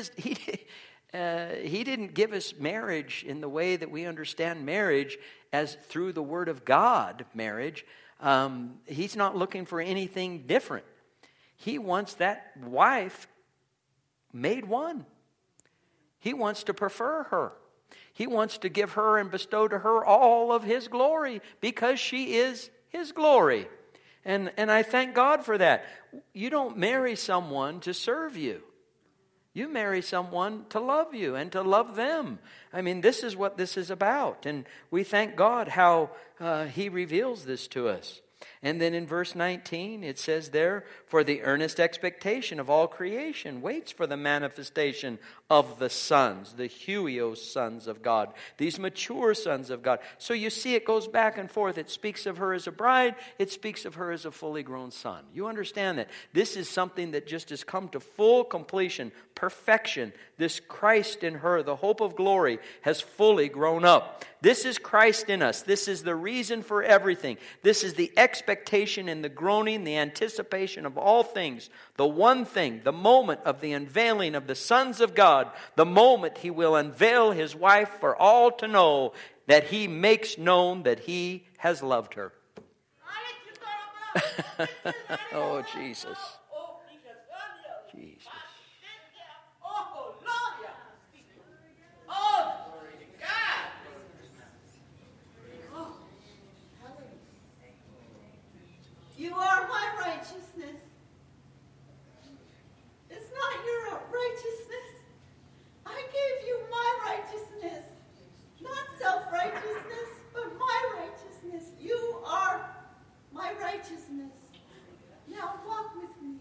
didn't give us marriage in the way that we understand marriage as through the Word of God marriage. He's not looking for anything different. He wants that wife made one. He wants to prefer her. He wants to give her and bestow to her all of his glory because she is his glory. And I thank God for that. You don't marry someone to serve you. You marry someone to love you and to love them. I mean, this is what this is about. And we thank God how he reveals this to us. And then in verse 19, it says there, "For the earnest expectation of all creation waits for the manifestation of the sons," the huios sons of God, these mature sons of God. So you see, it goes back and forth. It speaks of her as a bride. It speaks of her as a fully grown son. You understand that this is something that just has come to full completion, perfection. This Christ in her, the hope of glory, has fully grown up. This is Christ in us. This is the reason for everything. This is the expectation and the groaning, the anticipation of all things. The one thing, the moment of the unveiling of the sons of God, the moment he will unveil his wife for all to know, that he makes known that he has loved her. Oh, Jesus. Jesus. You are my righteousness. It's not your righteousness. I gave you my righteousness. Not self-righteousness, but my righteousness. You are my righteousness. Now walk with me.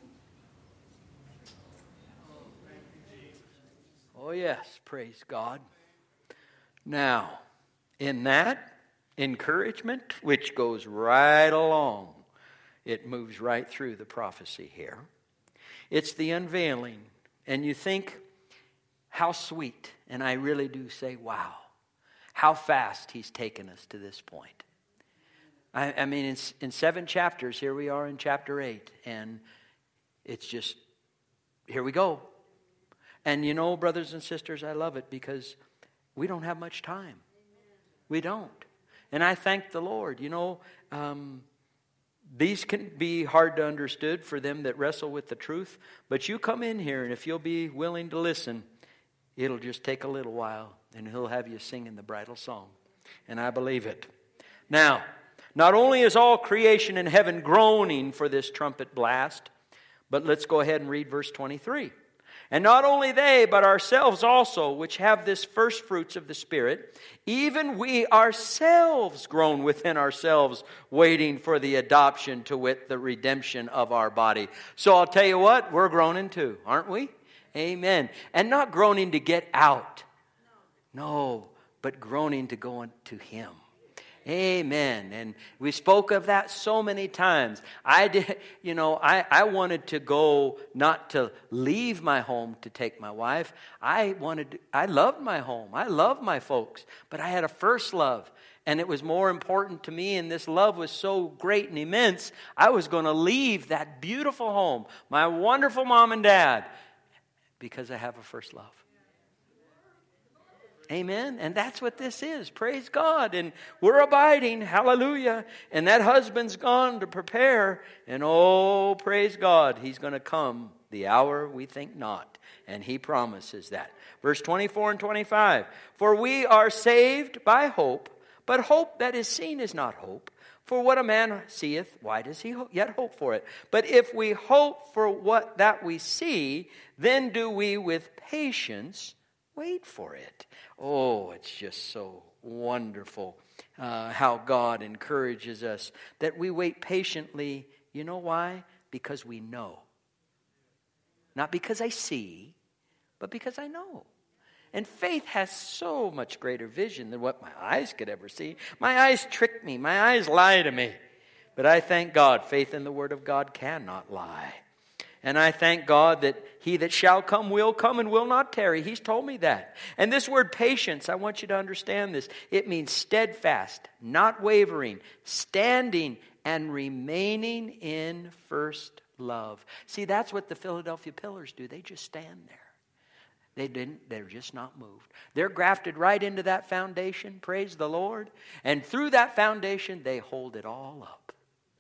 Oh yes, praise God. Now, in that encouragement, which goes right along, it moves right through the prophecy here. It's the unveiling. And you think, how sweet. And I really do say, wow. How fast he's taken us to this point. I mean, in 7 chapters, here we are in chapter 8. And it's just, here we go. And you know, brothers and sisters, I love it because we don't have much time. We don't. And I thank the Lord. You know, these can be hard to understand for them that wrestle with the truth. But you come in here, and if you'll be willing to listen, it'll just take a little while, and he'll have you singing the bridal song. And I believe it. Now, not only is all creation in heaven groaning for this trumpet blast, but let's go ahead and read verse 23. "And not only they, but ourselves also, which have this first fruits of the Spirit, even we ourselves groan within ourselves, waiting for the adoption, to wit, the redemption of our body." So I'll tell you what, we're groaning too, aren't we? Amen. And not groaning to get out. No, but groaning to go to him. Amen. And we spoke of that so many times. I wanted to go, not to leave my home to take my wife. I loved my home. I loved my folks. But I had a first love. And it was more important to me, and this love was so great and immense, I was going to leave that beautiful home, my wonderful mom and dad, because I have a first love. Amen. And that's what this is. Praise God. And we're abiding. Hallelujah. And that husband's gone to prepare. And oh, praise God, he's going to come the hour we think not. And he promises that. Verse 24 and 25. For we are saved by hope, but hope that is seen is not hope. For what a man seeth, why does he yet hope for it? But if we hope for what that we see, then do we with patience wait for it. Oh, it's just so wonderful how God encourages us that we wait patiently. You know why? Because we know. Not because I see, but because I know. And faith has so much greater vision than what my eyes could ever see. My eyes trick me. My eyes lie to me. But I thank God, faith in the Word of God cannot lie. And I thank God that he that shall come and will not tarry. He's told me that. And this word patience, I want you to understand this. It means steadfast, not wavering, standing and remaining in first love. See, that's what the Philadelphia Pillars do. They just stand there. They're just not moved. They're grafted right into that foundation, praise the Lord. And through that foundation, they hold it all up.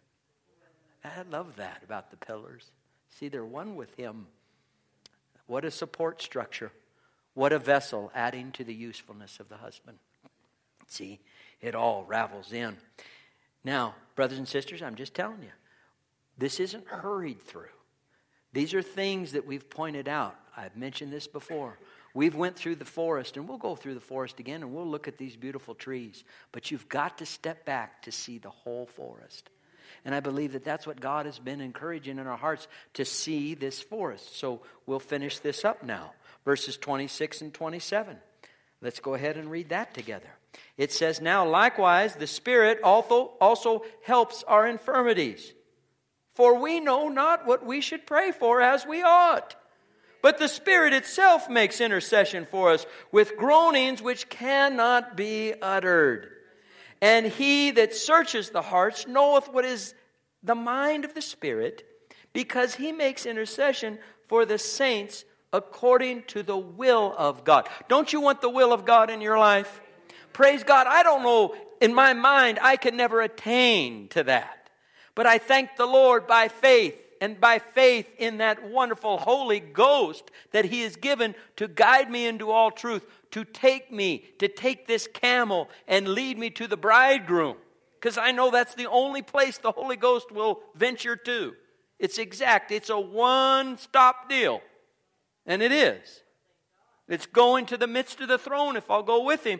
I love that about the pillars. See, they're one with him. What a support structure. What a vessel adding to the usefulness of the husband. See, it all ravels in. Now, brothers and sisters, I'm just telling you, this isn't hurried through. These are things that we've pointed out. I've mentioned this before. We've went through the forest, and we'll go through the forest again, and we'll look at these beautiful trees. But you've got to step back to see the whole forest. And I believe that that's what God has been encouraging in our hearts, to see this forest. So we'll finish this up now. Verses 26 and 27. Let's go ahead and read that together. It says, now likewise the Spirit also helps our infirmities. For we know not what we should pray for as we ought. But the Spirit itself makes intercession for us with groanings which cannot be uttered. And he that searches the hearts knoweth what is the mind of the Spirit, because he makes intercession for the saints according to the will of God. Don't you want the will of God in your life? Praise God. I don't know, in my mind, I can never attain to that. But I thank the Lord by faith, and by faith in that wonderful Holy Ghost that he has given to guide me into all truth, to take this camel and lead me to the bridegroom. Because I know that's the only place the Holy Ghost will venture to. It's exact. It's a one-stop deal. And it is. It's going to the midst of the throne if I'll go with him.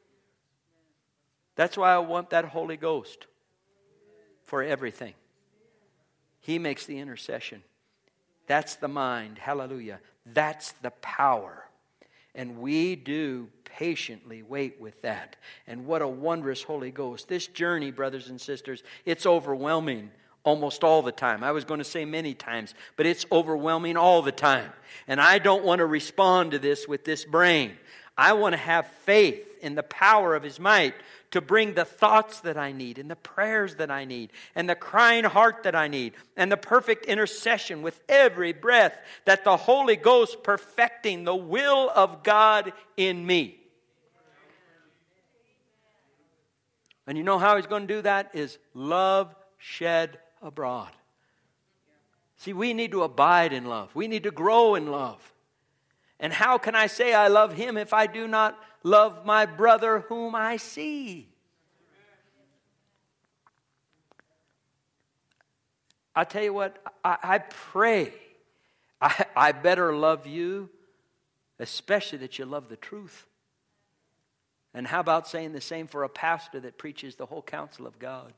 That's why I want that Holy Ghost for everything. He makes the intercession. That's the mind. Hallelujah. That's the power. And we do patiently wait with that. And what a wondrous Holy Ghost. This journey, brothers and sisters, it's overwhelming almost all the time. I was going to say many times, but it's overwhelming all the time. And I don't want to respond to this with this brain. I want to have faith in the power of his might to bring the thoughts that I need, and the prayers that I need, and the crying heart that I need, and the perfect intercession with every breath, that the Holy Ghost perfecting the will of God in me. And you know how he's going to do that? Is love shed abroad. See, we need to abide in love. We need to grow in love. And how can I say I love him if I do not love my brother whom I see? I tell you what, I pray I better love you, especially that you love the truth. And how about saying the same for a pastor that preaches the whole counsel of God?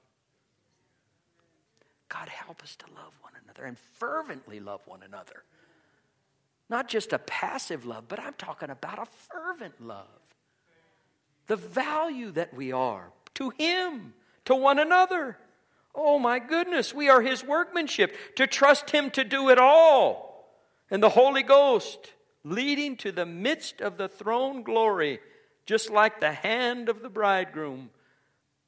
God, help us to love one another and fervently love one another. Not just a passive love, but I'm talking about a fervent love. The value that we are to him, to one another. Oh my goodness, we are his workmanship, to trust him to do it all. And the Holy Ghost leading to the midst of the throne glory, just like the hand of the bridegroom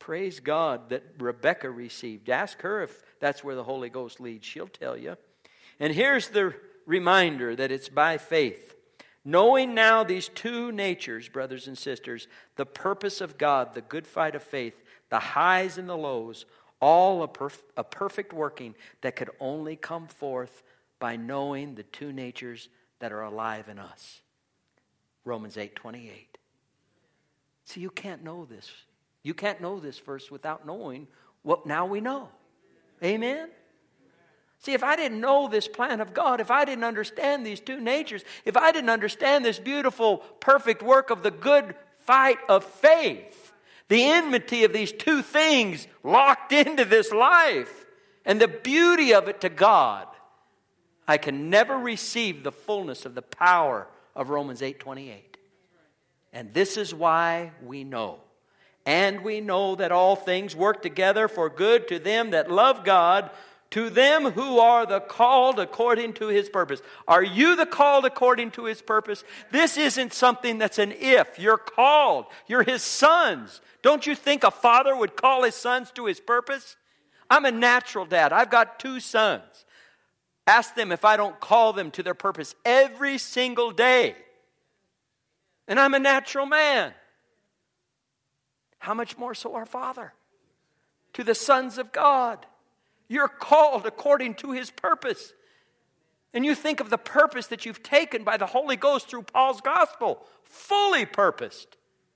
Praise God that Rebecca received. Ask her if that's where the Holy Ghost leads. She'll tell you. And here's the reminder that it's by faith. Knowing now these two natures, brothers and sisters, the purpose of God, the good fight of faith, the highs and the lows, all a perfect working that could only come forth by knowing the two natures that are alive in us. Romans 8:28. See, you can't know this. You can't know this verse without knowing what now we know. Amen? See, if I didn't know this plan of God, if I didn't understand these two natures, if I didn't understand this beautiful, perfect work of the good fight of faith, the enmity of these two things locked into this life, and the beauty of it to God, I can never receive the fullness of the power of Romans 8:28. And this is why we know. And we know that all things work together for good to them that love God, to them who are the called according to His purpose. Are you the called according to His purpose? This isn't something that's an if. You're called. You're His sons. Don't you think a father would call his sons to His purpose? I'm a natural dad. I've got 2 sons. Ask them if I don't call them to their purpose every single day. And I'm a natural man. How much more so our Father? To the sons of God. You're called according to His purpose. And you think of the purpose that you've taken by the Holy Ghost through Paul's gospel. Fully purposed.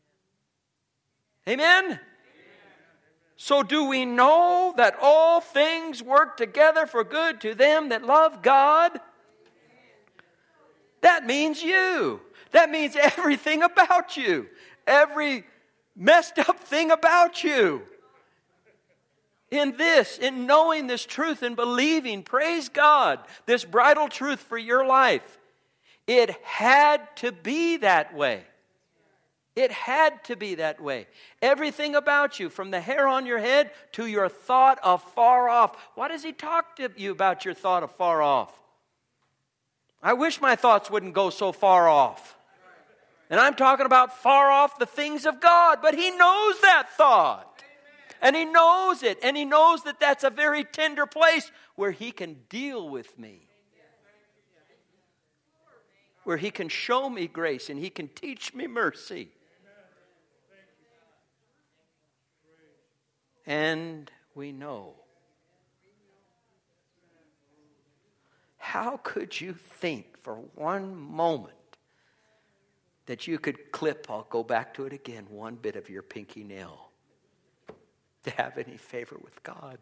Amen? So do we know that all things work together for good to them that love God? That means you. That means everything about you. Every messed up thing about you. In knowing this truth and believing, praise God, this bridal truth for your life, it had to be that way. It had to be that way. Everything about you, from the hair on your head to your thought of far off. Why does He talk to you about your thought of far off? I wish my thoughts wouldn't go so far off. And I'm talking about far off the things of God. But He knows that thought. And He knows it. And He knows that that's a very tender place where He can deal with me. Where He can show me grace and He can teach me mercy. And we know. How could you think for one moment that you could clip, I'll go back to it again, one bit of your pinky nail to have any favor with God?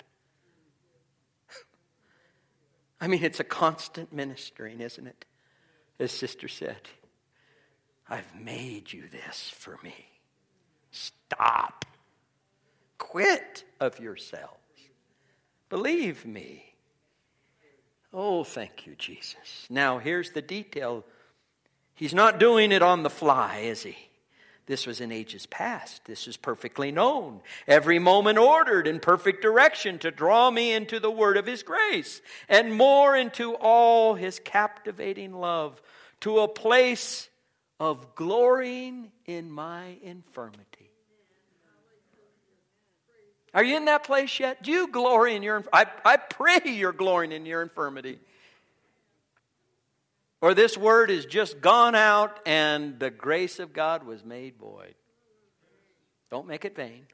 I mean, it's a constant ministering, isn't it? As Sister said, I've made you this for me. Stop. Quit of yourselves. Believe me. Oh, thank you, Jesus. Now, here's the detail. He's not doing it on the fly, is He? This was in ages past. This is perfectly known. Every moment ordered in perfect direction to draw me into the word of His grace and more into all His captivating love, to a place of glorying in my infirmity. Are you in that place yet? Do you glory in your infirmity? I pray you're glorying in your infirmity. Or this word is just gone out and the grace of God was made void. Don't make it vain.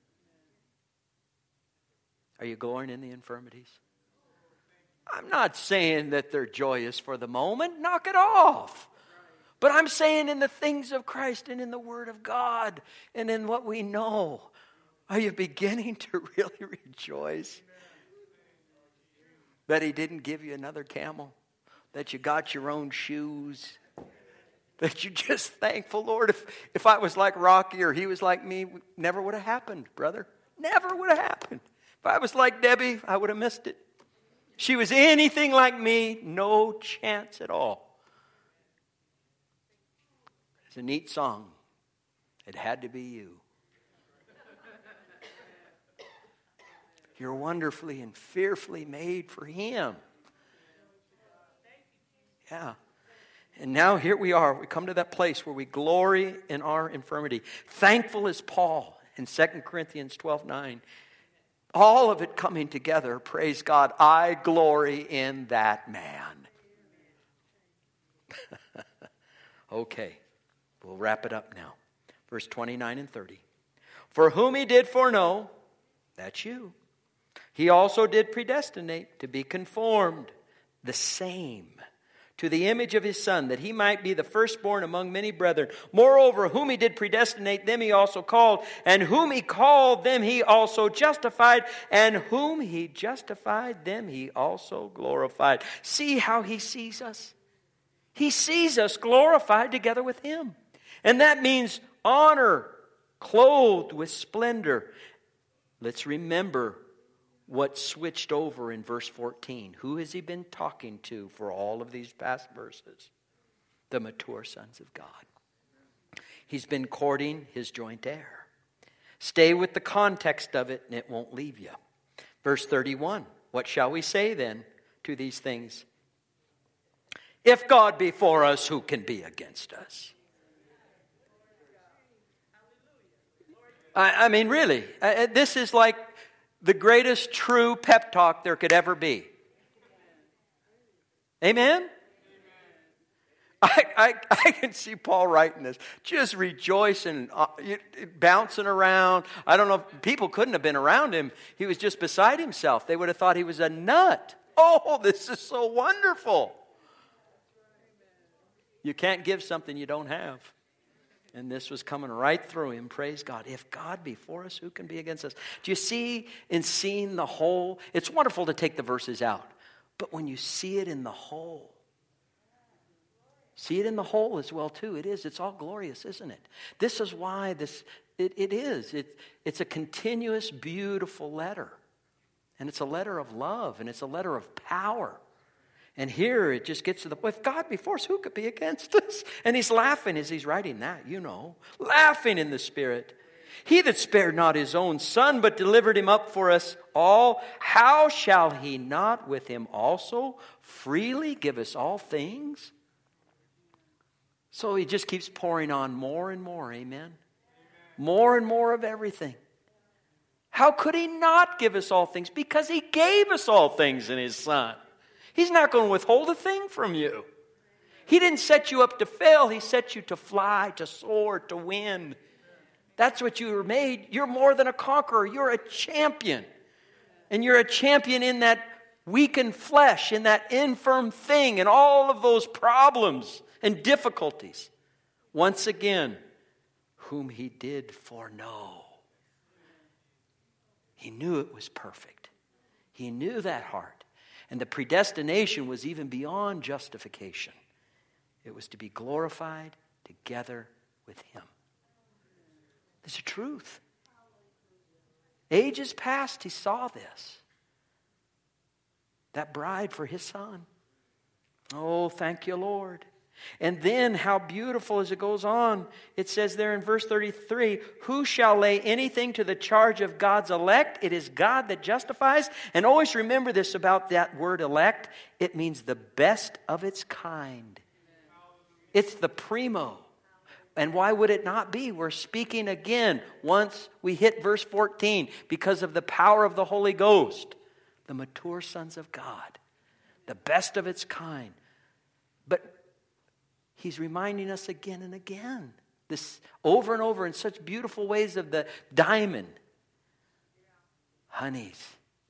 Are you glorying in the infirmities? I'm not saying that they're joyous for the moment. Knock it off. But I'm saying in the things of Christ and in the Word of God and in what we know. Are you beginning to really rejoice that He didn't give you another camel? That you got your own shoes? That you're just thankful, Lord? If I was like Rocky or he was like me, never would have happened, brother. Never would have happened. If I was like Debbie, I would have missed it. She was anything like me, no chance at all. It's a neat song. It had to be you. You're wonderfully and fearfully made for Him. Yeah. And now here we are. We come to that place where we glory in our infirmity. Thankful as Paul. in 2 Corinthians 12:9. All of it coming together, praise God. I glory in that man. Okay, we'll wrap it up now. Verse 29 and 30. For whom he did foreknow, that's you, he also did predestinate to be conformed, the same, to the image of his Son, that he might be the firstborn among many brethren. Moreover, whom he did predestinate, them he also called. And whom he called, them he also justified. And whom he justified, them he also glorified. See how he sees us? He sees us glorified together with him. And that means honor, clothed with splendor. Let's remember what switched over in verse 14. Who has he been talking to for all of these past verses? The mature sons of God. He's been courting his joint heir. Stay with the context of it and it won't leave you. Verse 31. What shall we say then to these things? If God be for us, who can be against us? I mean, really, this is like the greatest true pep talk there could ever be. Amen? I can see Paul writing this, just rejoicing, bouncing around. I don't know, people couldn't have been around him. He was just beside himself. They would have thought he was a nut. Oh, this is so wonderful. You can't give something you don't have. And this was coming right through him. Praise God. If God be for us, who can be against us? Do you see in seeing the whole? It's wonderful to take the verses out. But when you see it in the whole, see it in the whole as well too. It is. It's all glorious, isn't it? This is why it is. It's a continuous, beautiful letter. And it's a letter of love. And it's a letter of power. And here it just gets to the point, if God be for us, who could be against us? And he's laughing as he's writing that, laughing in the Spirit. He that spared not his own Son, but delivered him up for us all, how shall he not with him also freely give us all things? So he just keeps pouring on more and more, amen? More and more of everything. How could he not give us all things? Because he gave us all things in his Son. He's not going to withhold a thing from you. He didn't set you up to fail. He set you to fly, to soar, to win. That's what you were made. You're more than a conqueror. You're a champion. And you're a champion in that weakened flesh, in that infirm thing, and all of those problems and difficulties. Once again, whom he did foreknow. He knew it was perfect. He knew that heart. And the predestination was even beyond justification. It was to be glorified together with him. This is truth. Ages past, he saw this. That bride for his Son. Oh, thank you, Lord. And then how beautiful as it goes on. It says there in verse 33, who shall lay anything to the charge of God's elect? It is God that justifies. And always remember this about that word elect. It means the best of its kind. It's the primo. And why would it not be? We're speaking again once we hit verse 14 because of the power of the Holy Ghost. The mature sons of God. The best of its kind. But he's reminding us again and again. This over and over in such beautiful ways of the diamond. Honeys,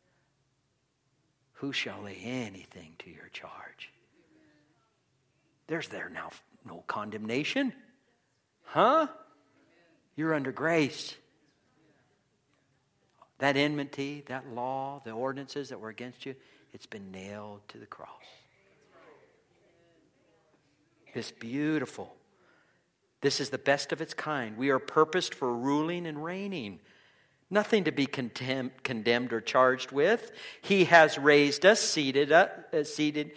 who shall lay anything to your charge? There's there now no condemnation. Huh? You're under grace. That enmity, that law, the ordinances that were against you, it's been nailed to the cross. This beautiful. This is the best of its kind. We are purposed for ruling and reigning. Nothing to be condemned or charged with. He has raised us, seated us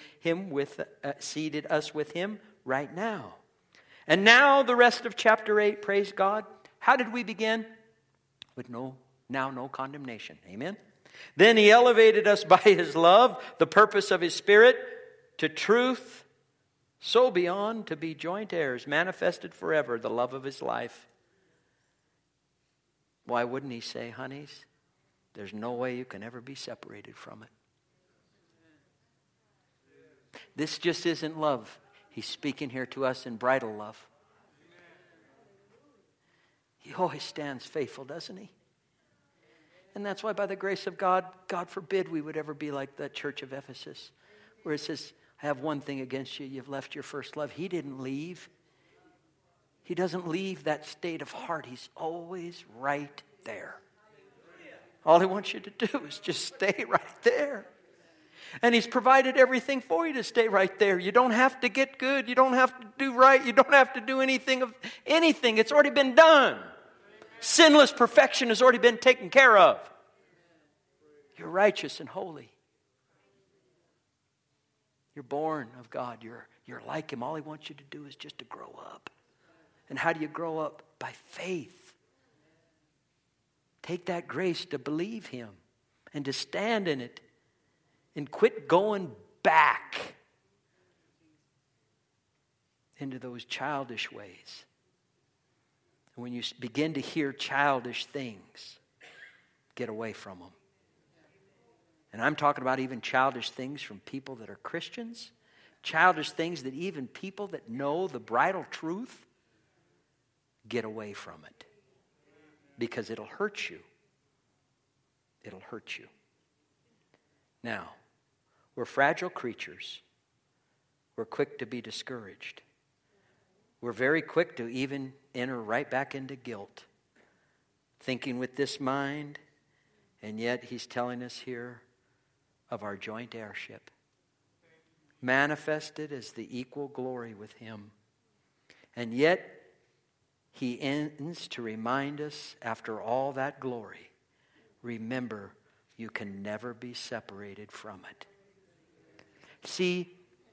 with him right now. And now the rest of chapter 8, praise God. How did we begin? With no condemnation. Amen. Then he elevated us by his love, the purpose of his Spirit, to truth, so beyond to be joint heirs, manifested forever, the love of his life. Why wouldn't he say, honeys, there's no way you can ever be separated from it? This just isn't love. He's speaking here to us in bridal love. He always stands faithful, doesn't he? And that's why by the grace of God, God forbid we would ever be like that church of Ephesus, where it says, I have one thing against you, you've left your first love. He didn't leave. He doesn't leave that state of heart. He's always right there. All he wants you to do is just stay right there. And he's provided everything for you to stay right there. You don't have to get good. You don't have to do right. You don't have to do anything. It's already been done. Sinless perfection has already been taken care of. You're righteous and holy. You're born of God. You're like him. All he wants you to do is just to grow up. And how do you grow up? By faith. Take that grace to believe him and to stand in it. And quit going back into those childish ways. And when you begin to hear childish things, get away from them. And I'm talking about even childish things from people that are Christians. Childish things that even people that know the bridal truth, get away from it. Because it'll hurt you. It'll hurt you. Now, we're fragile creatures. We're quick to be discouraged. We're very quick to even enter right back into guilt. Thinking with this mind, and yet he's telling us here of our joint heirship. Manifested as the equal glory with him. And yet, he ends to remind us after all that glory, remember, you can never be separated from it. See,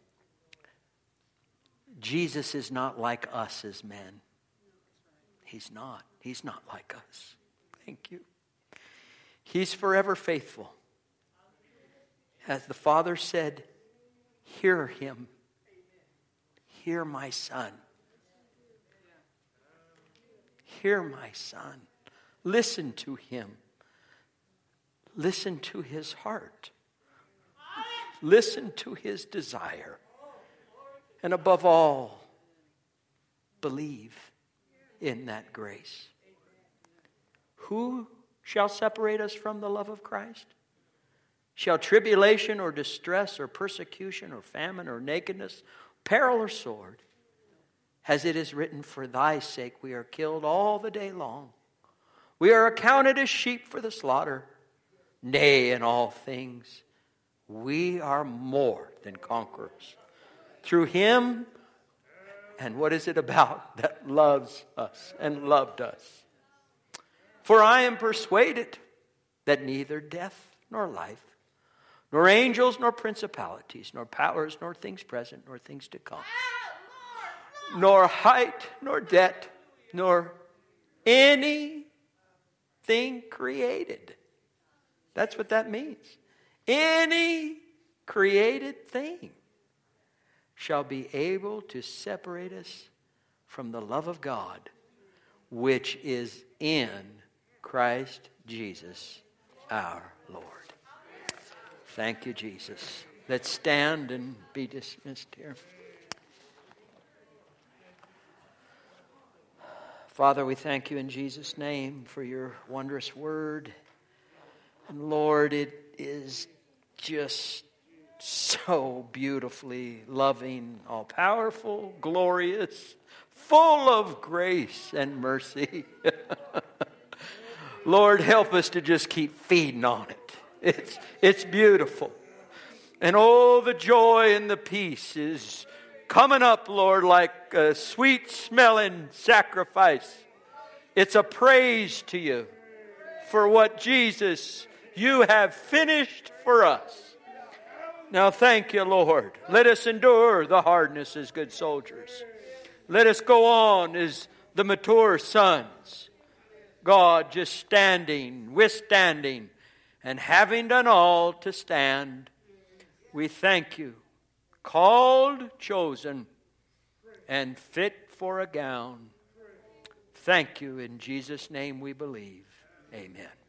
Jesus is not like us as men. He's not. He's not like us. Thank you. He's forever faithful. As the Father said, hear him. Hear my son. Hear my son. Listen to him. Listen to his heart. Listen to his desire. And above all, believe in that grace. Who shall separate us from the love of Christ? Shall tribulation or distress or persecution or famine or nakedness, peril or sword? As it is written, for thy sake we are killed all the day long. We are accounted as sheep for the slaughter. Nay, in all things, we are more than conquerors. Through him, and what is it about that loves us and loved us? For I am persuaded that neither death nor life, nor angels nor principalities, nor powers, nor things present, nor things to come, nor height, nor depth, nor anything created. That's what that means. Any created thing shall be able to separate us from the love of God, which is in Christ Jesus our Lord. Thank you, Jesus. Let's stand and be dismissed here. Father, we thank you in Jesus' name for your wondrous word. And Lord, it is just so beautifully loving, all-powerful, glorious, full of grace and mercy. Lord, help us to just keep feeding on it. It's beautiful. And oh, the joy and the peace is coming up, Lord, like a sweet-smelling sacrifice. It's a praise to you for what, Jesus, you have finished for us. Now thank you, Lord. Let us endure the hardness as good soldiers. Let us go on as the mature sons. God, just standing, withstanding, and having done all to stand, we thank you. Called, chosen, and fit for a gown. Thank you. In Jesus' name we believe. Amen.